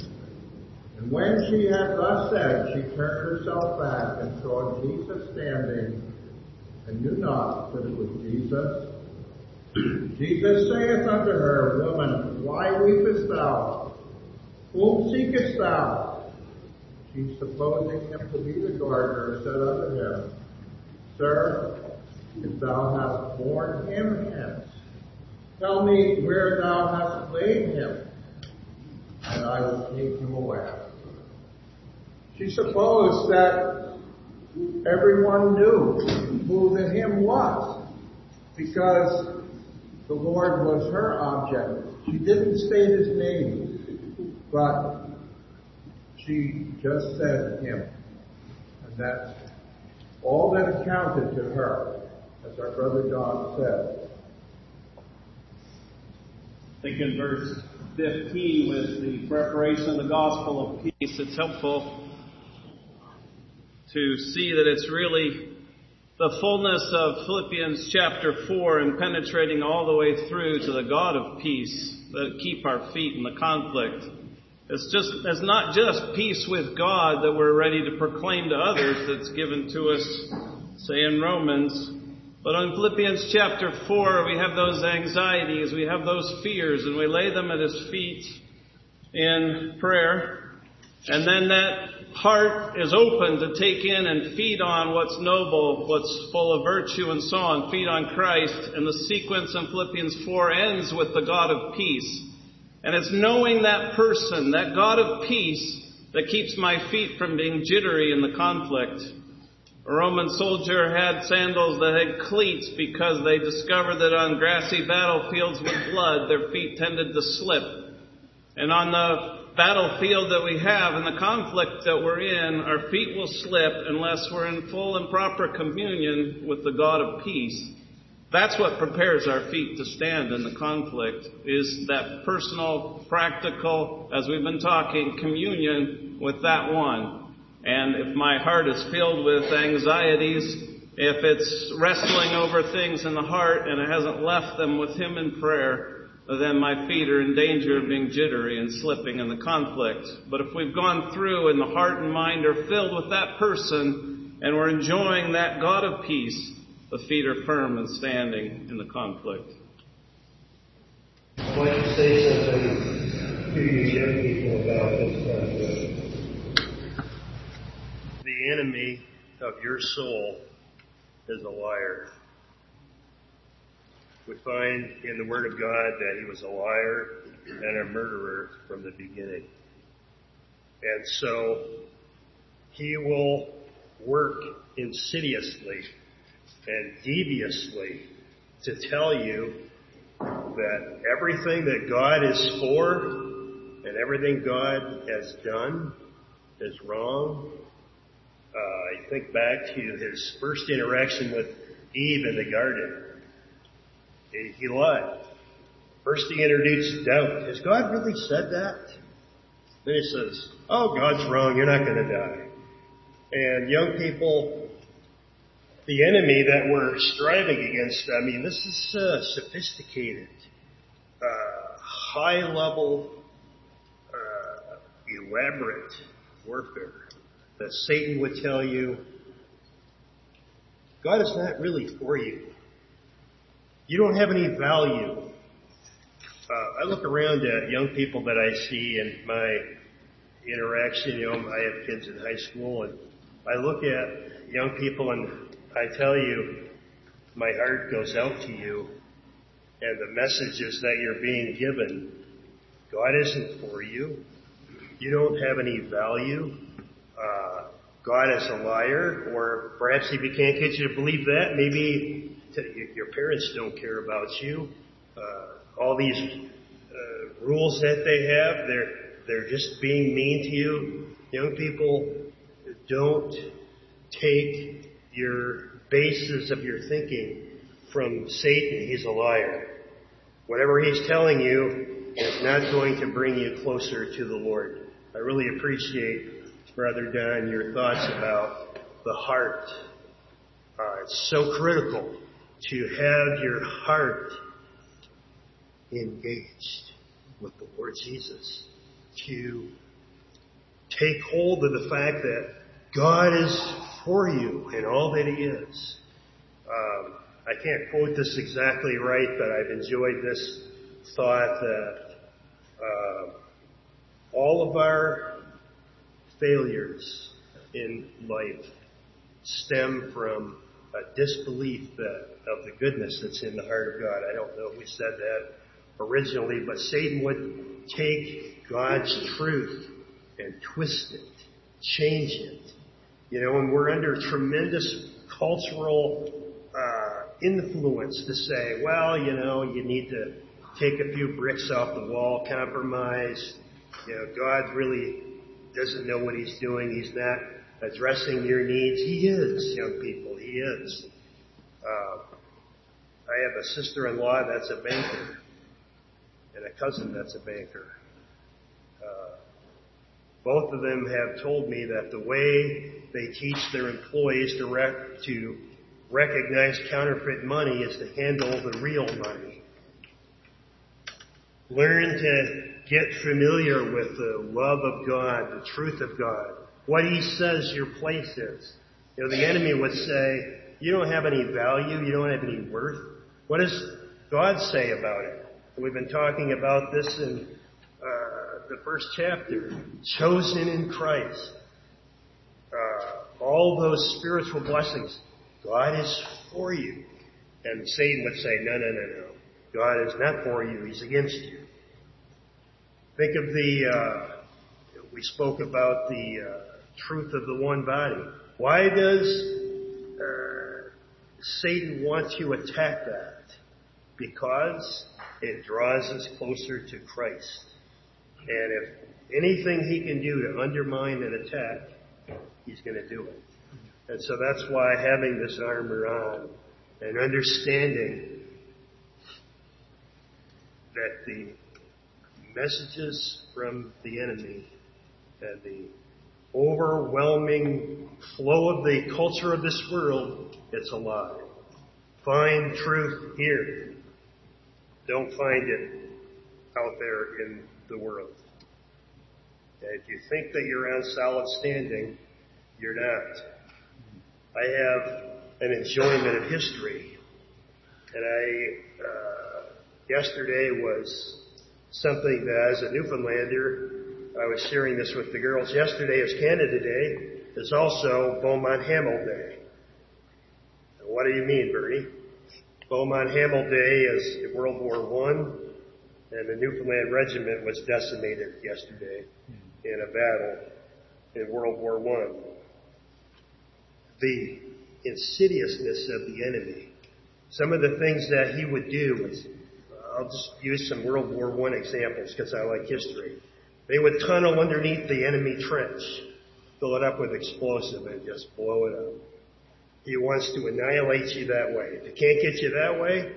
And when she had thus said, she turned herself back and saw Jesus standing, and knew not that it was Jesus. Jesus saith unto her, Woman, why weepest thou? Whom seekest thou? She, supposing him to be the gardener, said unto him, Sir, if thou hast borne him hence, tell me where thou hast laid him, and I will take him away. She supposed that everyone knew who the him was, because the Lord was her object. She didn't state his name, but she just said him. And that's all that accounted to her, as our brother John said. I think in verse 15, with the preparation of the gospel of peace, it's helpful to see that it's really the fullness of Philippians chapter 4 and penetrating all the way through to the God of peace that keep our feet in the conflict. It's not just peace with God that we're ready to proclaim to others that's given to us, say in Romans, but in Philippians chapter 4 we have those anxieties, we have those fears, and we lay them at His feet in prayer. And then that heart is open to take in and feed on what's noble, what's full of virtue and so on, feed on Christ. And the sequence in Philippians 4 ends with the God of peace. And it's knowing that person, that God of peace, that keeps my feet from being jittery in the conflict. A Roman soldier had sandals that had cleats because they discovered that on grassy battlefields with blood, their feet tended to slip. And on the battlefield that we have and the conflict that we're in, our feet will slip unless we're in full and proper communion with the God of peace. That's what prepares our feet to stand in the conflict, is that personal, practical, as we've been talking, communion with that one. And if my heart is filled with anxieties, if it's wrestling over things in the heart and it hasn't left them with Him in prayer, then my feet are in danger of being jittery and slipping in the conflict. But if we've gone through and the heart and mind are filled with that person and we're enjoying that God of peace, the feet are firm and standing in the conflict. I'd like to say something to you young people about this conflict. The enemy of your soul is a liar. We find in the Word of God that he was a liar and a murderer from the beginning. And so he will work insidiously and deviously to tell you that everything that God is for and everything God has done is wrong. I think back to his first interaction with Eve in the garden. He lied. First he introduced doubt. Has God really said that? Then he says, oh, God's wrong. You're not going to die. And young people, the enemy that we're striving against, I mean, this is sophisticated, high-level, elaborate warfare that Satan would tell you, God is not really for you. You don't have any value. I look around at young people that I see in my interaction. I have kids in high school, and I look at young people, and I tell you, my heart goes out to you, and the messages that you're being given, God isn't for you. You don't have any value. God is a liar, or perhaps if he can't get you to believe that, maybe your parents don't care about you. All these rules that they have, they're just being mean to you. Young people, don't take your basis of your thinking from Satan. He's a liar. Whatever he's telling you is not going to bring you closer to the Lord. I really appreciate, Brother Don, your thoughts about the heart. It's so critical to have your heart engaged with the Lord Jesus, to take hold of the fact that God is for you in all that he is. I can't quote this exactly right, but I've enjoyed this thought that all of our failures in life stem from a disbelief of the goodness that's in the heart of God. I don't know who said that originally, but Satan would take God's truth and twist it, change it. And we're under tremendous cultural influence to say, well, you need to take a few bricks off the wall, compromise. God really doesn't know what he's doing. He's not addressing your needs. He is, young people. He is. I have a sister-in-law that's a banker and a cousin that's a banker. Both of them have told me that the way they teach their employees to recognize counterfeit money is to handle the real money. Learn to get familiar with the love of God, the truth of God, what he says your place is. The enemy would say, you don't have any value, you don't have any worth. What does God say about it? We've been talking about this in the first chapter. Chosen in Christ. All those spiritual blessings. God is for you. And Satan would say, no. God is not for you. He's against you. Think of we spoke about the truth of the one body. Why does Satan want to attack that? Because it draws us closer to Christ. And if anything he can do to undermine and attack, he's going to do it. And so that's why having this armor on and understanding that the messages from the enemy and the overwhelming flow of the culture of this world, it's a lie. Find truth here. Don't find it out there in the world. And if you think that you're on solid standing, you're not. I have an enjoyment of history. And yesterday was something that as a Newfoundlander, I was sharing this with the girls. Yesterday is Canada Day. It's also Beaumont Hamel Day. And what do you mean, Bernie? Beaumont Hamel Day is World War I, and the Newfoundland Regiment was decimated yesterday in a battle in World War I. The insidiousness of the enemy. Some of the things that he would do is, I'll just use some World War I examples because I like history. They would tunnel underneath the enemy trench, fill it up with explosive, and just blow it up. He wants to annihilate you that way. If he can't get you that way,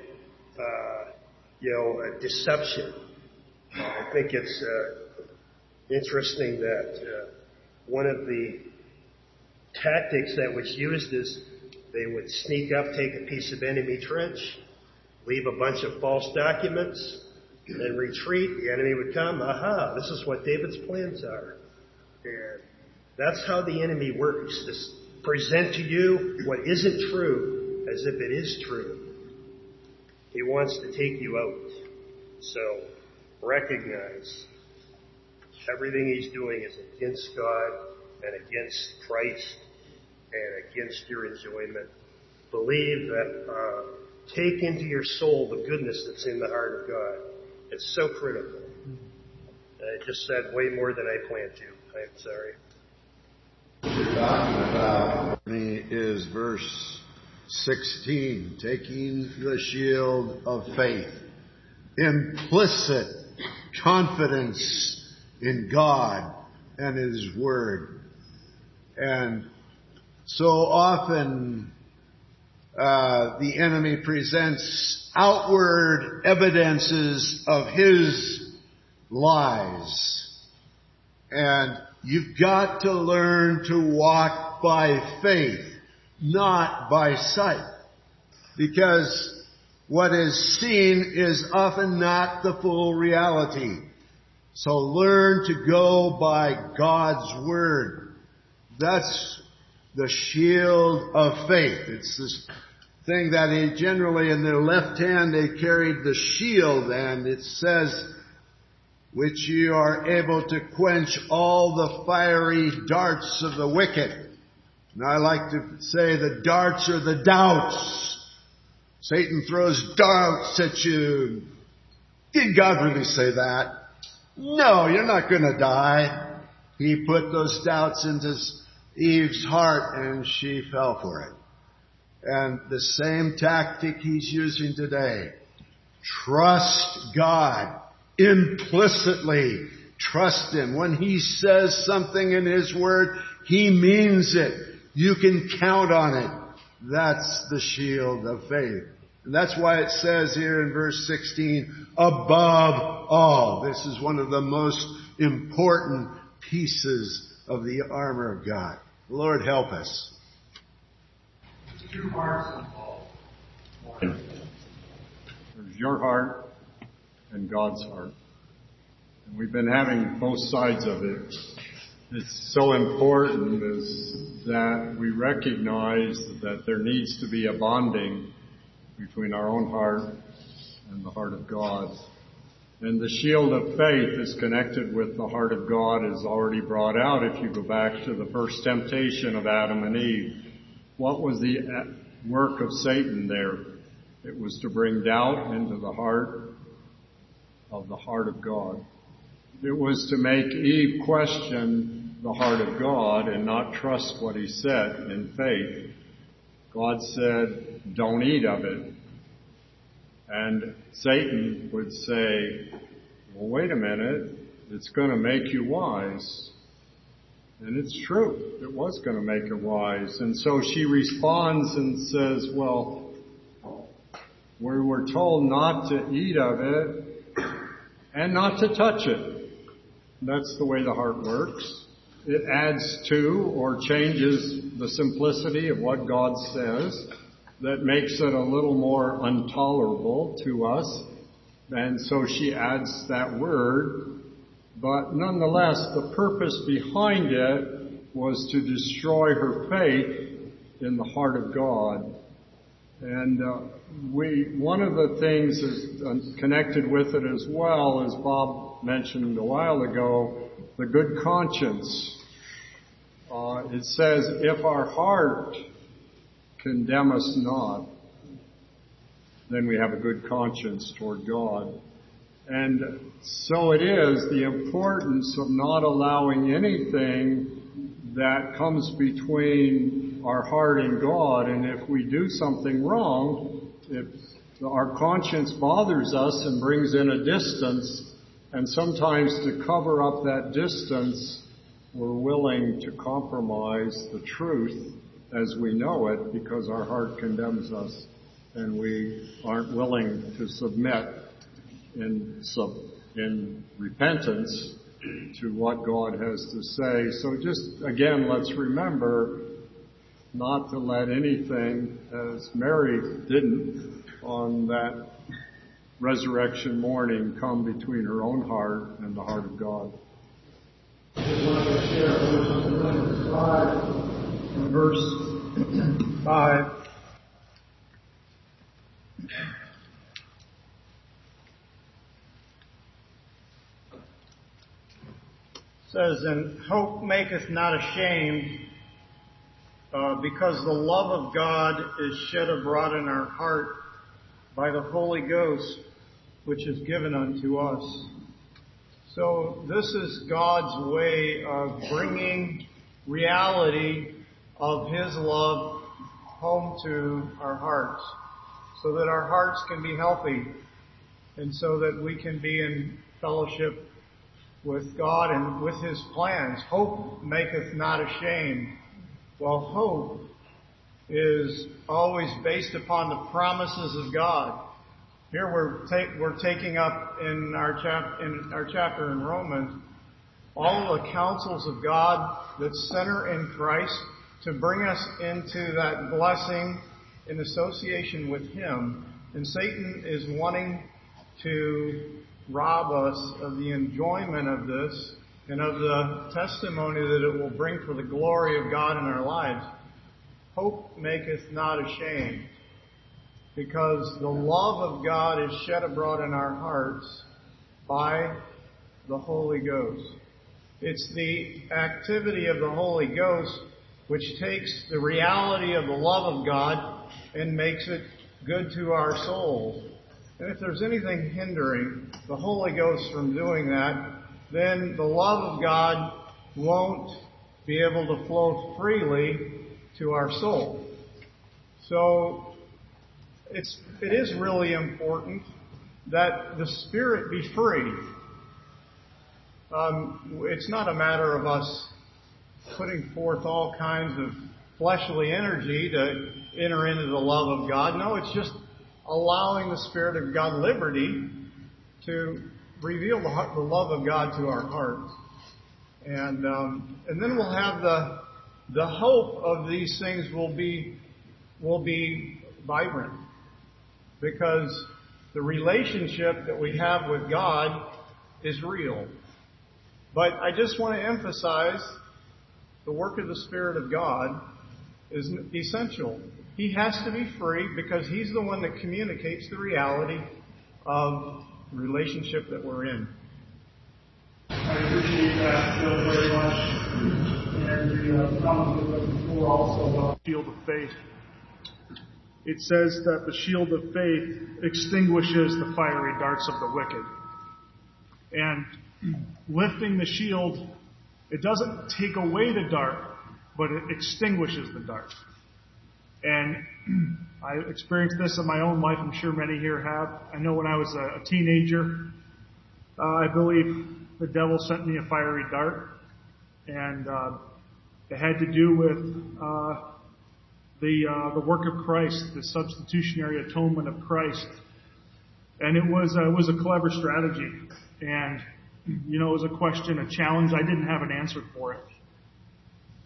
deception. I think it's interesting that one of the tactics that was used is they would sneak up, take a piece of enemy trench, leave a bunch of false documents, and then retreat. The enemy would come. Aha, this is what David's plans are. And that's how the enemy works. This present to you what isn't true as if it is true. He wants to take you out. So recognize everything he's doing is against God and against Christ and against your enjoyment. Believe that, take into your soul the goodness that's in the heart of God. It's so critical. I just said way more than I planned to. I'm sorry. What you're talking about is verse 16, taking the shield of faith. Implicit confidence in God and His Word. And so often the enemy presents outward evidences of his lies. And you've got to learn to walk by faith, not by sight. Because what is seen is often not the full reality. So learn to go by God's Word. That's the shield of faith. It's this thing that he generally in their left hand they carried the shield, and it says, which you are able to quench all the fiery darts of the wicked. And I like to say the darts are the doubts. Satan throws darts at you. Did God really say that? No, you're not going to die. He put those doubts into Eve's heart and she fell for it. And the same tactic he's using today. Trust God. Implicitly trust Him. When He says something in His Word, He means it. You can count on it. That's the shield of faith. And that's why it says here in verse 16, above all. This is one of the most important pieces of the armor of God. Lord, help us. There's 2 hearts involved. There's your heart and God's heart. And we've been having both sides of it. It's so important is that we recognize that there needs to be a bonding between our own heart and the heart of God. And the shield of faith is connected with the heart of God, is already brought out if you go back to the first temptation of Adam and Eve. What was the work of Satan there? It was to bring doubt into the heart of God. It was to make Eve question the heart of God and not trust what He said in faith. God said, don't eat of it. And Satan would say, well, wait a minute, it's going to make you wise. And it's true, it was going to make her wise. And so she responds and says, well, we were told not to eat of it and not to touch it. That's the way the heart works. it adds to or changes the simplicity of what God says that makes it a little more intolerable to us. And so she adds that word. But nonetheless, the purpose behind it was to destroy her faith in the heart of God. And one of the things is connected with it as well, as Bob mentioned a while ago, the good conscience. It says, if our heart condemn us not, then we have a good conscience toward God. And so it is the importance of not allowing anything that comes between our heart and God. And if we do something wrong, if our conscience bothers us and brings in a distance, and sometimes to cover up that distance, we're willing to compromise the truth as we know it because our heart condemns us and we aren't willing to submit in repentance to what God has to say. So just, again, let's remember not to let anything, as Mary didn't on that resurrection morning, come between her own heart and the heart of God. I just wanted to share verse 5. Says, and hope maketh not ashamed, because the love of God is shed abroad in our heart by the Holy Ghost, which is given unto us. So this is God's way of bringing reality of His love home to our hearts, so that our hearts can be healthy, and so that we can be in fellowship with God and with His plans. Hope maketh not ashamed. Well, hope is always based upon the promises of God. Here we're taking up in our chapter in Romans all the counsels of God that center in Christ to bring us into that blessing in association with Him. And Satan is wanting to rob us of the enjoyment of this and of the testimony that it will bring for the glory of God in our lives. Hope maketh not ashamed, because the love of God is shed abroad in our hearts by the Holy Ghost. It's the activity of the Holy Ghost which takes the reality of the love of God and makes it good to our souls. And if there's anything hindering the Holy Ghost from doing that, then the love of God won't be able to flow freely to our soul. So it is really important that the Spirit be free. It's not a matter of us putting forth all kinds of fleshly energy to enter into the love of God. No, it's just allowing the Spirit of God liberty to reveal the love of God to our hearts. And then we'll have the hope of these things will be vibrant, because the relationship that we have with God is real. But I just want to emphasize the work of the Spirit of God is essential. He has to be free because He's the one that communicates the reality of the relationship that we're in. I appreciate that, Bill, very much. And the comment that was before also about the shield of faith. It says that the shield of faith extinguishes the fiery darts of the wicked. And lifting the shield, it doesn't take away the dart, but it extinguishes the dart. And I experienced this in my own life. I'm sure many here have. I know when I was a teenager, I believe the devil sent me a fiery dart. And it had to do with the work of Christ, the substitutionary atonement of Christ. And it was a clever strategy. And, it was a question, a challenge. I didn't have an answer for it.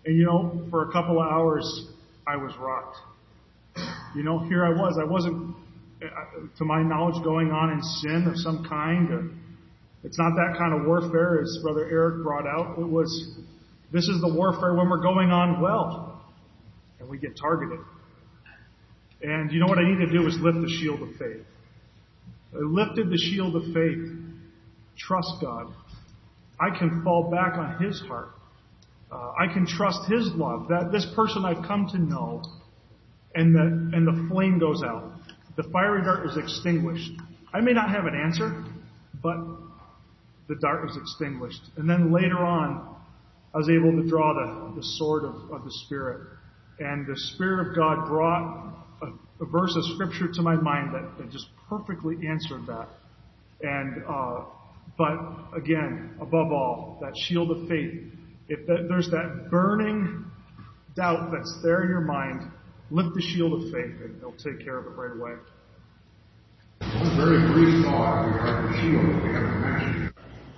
And for a couple of hours, I was rocked. Here I was. I wasn't, to my knowledge, going on in sin of some kind. It's not that kind of warfare, as Brother Eric brought out. This is the warfare when we're going on well, and we get targeted. And you know what I need to do is lift the shield of faith. I lifted the shield of faith. Trust God. I can fall back on His heart. I can trust His love, that this person I've come to know, and the flame goes out. The fiery dart is extinguished. I may not have an answer, but the dart is extinguished. And then later on, I was able to draw the sword of the Spirit. And the Spirit of God brought a verse of Scripture to my mind that just perfectly answered that. And but again, above all, that shield of faith. If there's that burning doubt that's there in your mind, lift the shield of faith and He'll take care of it right away. One very brief thought regarding the shield we haven't mentioned.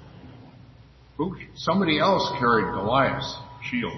Somebody else carried Goliath's shield.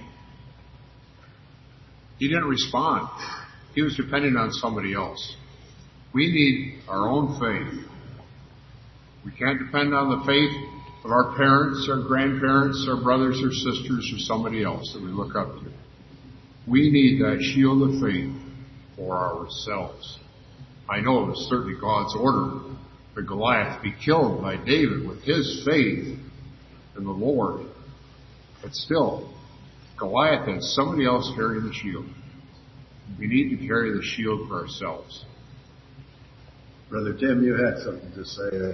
He didn't respond. He was dependent on somebody else. We need our own faith. We can't depend on the faith of our parents, our grandparents, our brothers or sisters, or somebody else that we look up to. We need that shield of faith for ourselves. I know it was certainly God's order that Goliath be killed by David with his faith in the Lord. But still, Goliath had somebody else carrying the shield. We need to carry the shield for ourselves. Brother Tim, you had something to say there.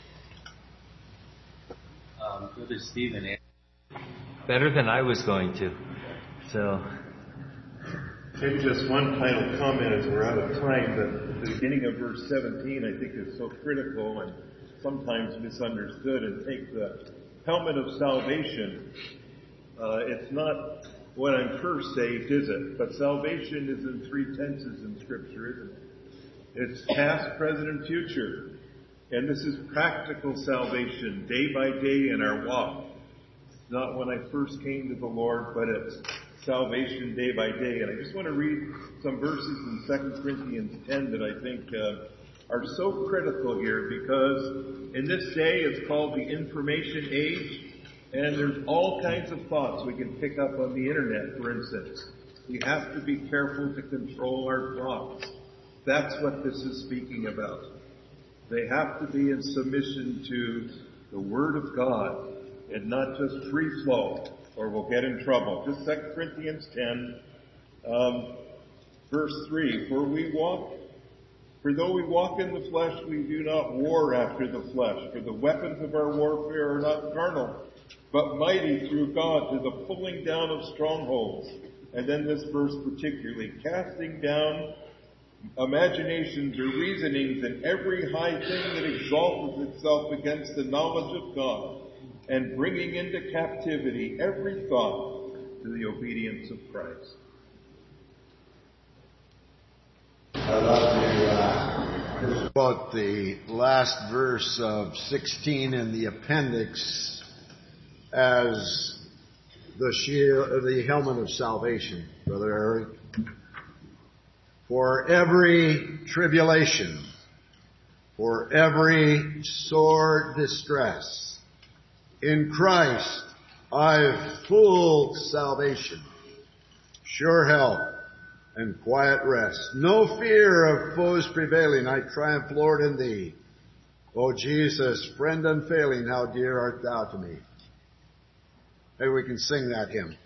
Brother Stephen, better than I was going to. So, maybe just one final comment as we're out of time. The beginning of verse 17, I think, is so critical and sometimes misunderstood. And take the helmet of salvation. It's not when I'm first saved, is it? But salvation is in 3 tenses in Scripture, isn't it? It's past, present, and future. And this is practical salvation, day by day in our walk. It's not when I first came to the Lord, but it's salvation day by day. And I just want to read some verses in 2 Corinthians 10 that I think are so critical here, because in this day it's called the information age, and there's all kinds of thoughts we can pick up on the internet, for instance. We have to be careful to control our thoughts. That's what this is speaking about. They have to be in submission to the Word of God and not just free flow, or we'll get in trouble. Just 2 Corinthians 10, verse 3. For though we walk in the flesh, we do not war after the flesh. For the weapons of our warfare are not carnal, but mighty through God to the pulling down of strongholds. And then this verse particularly, casting down imaginations or reasonings and every high thing that exalteth itself against the knowledge of God, and bringing into captivity every thought to the obedience of Christ. I'd love to quote the last verse of 16 in the appendix as the shield, the helmet of salvation, Brother Eric. For every tribulation, for every sore distress, in Christ I've full salvation, sure help, and quiet rest. No fear of foes prevailing, I triumph, Lord, in Thee. O Jesus, friend unfailing, how dear art Thou to me. Maybe we can sing that hymn.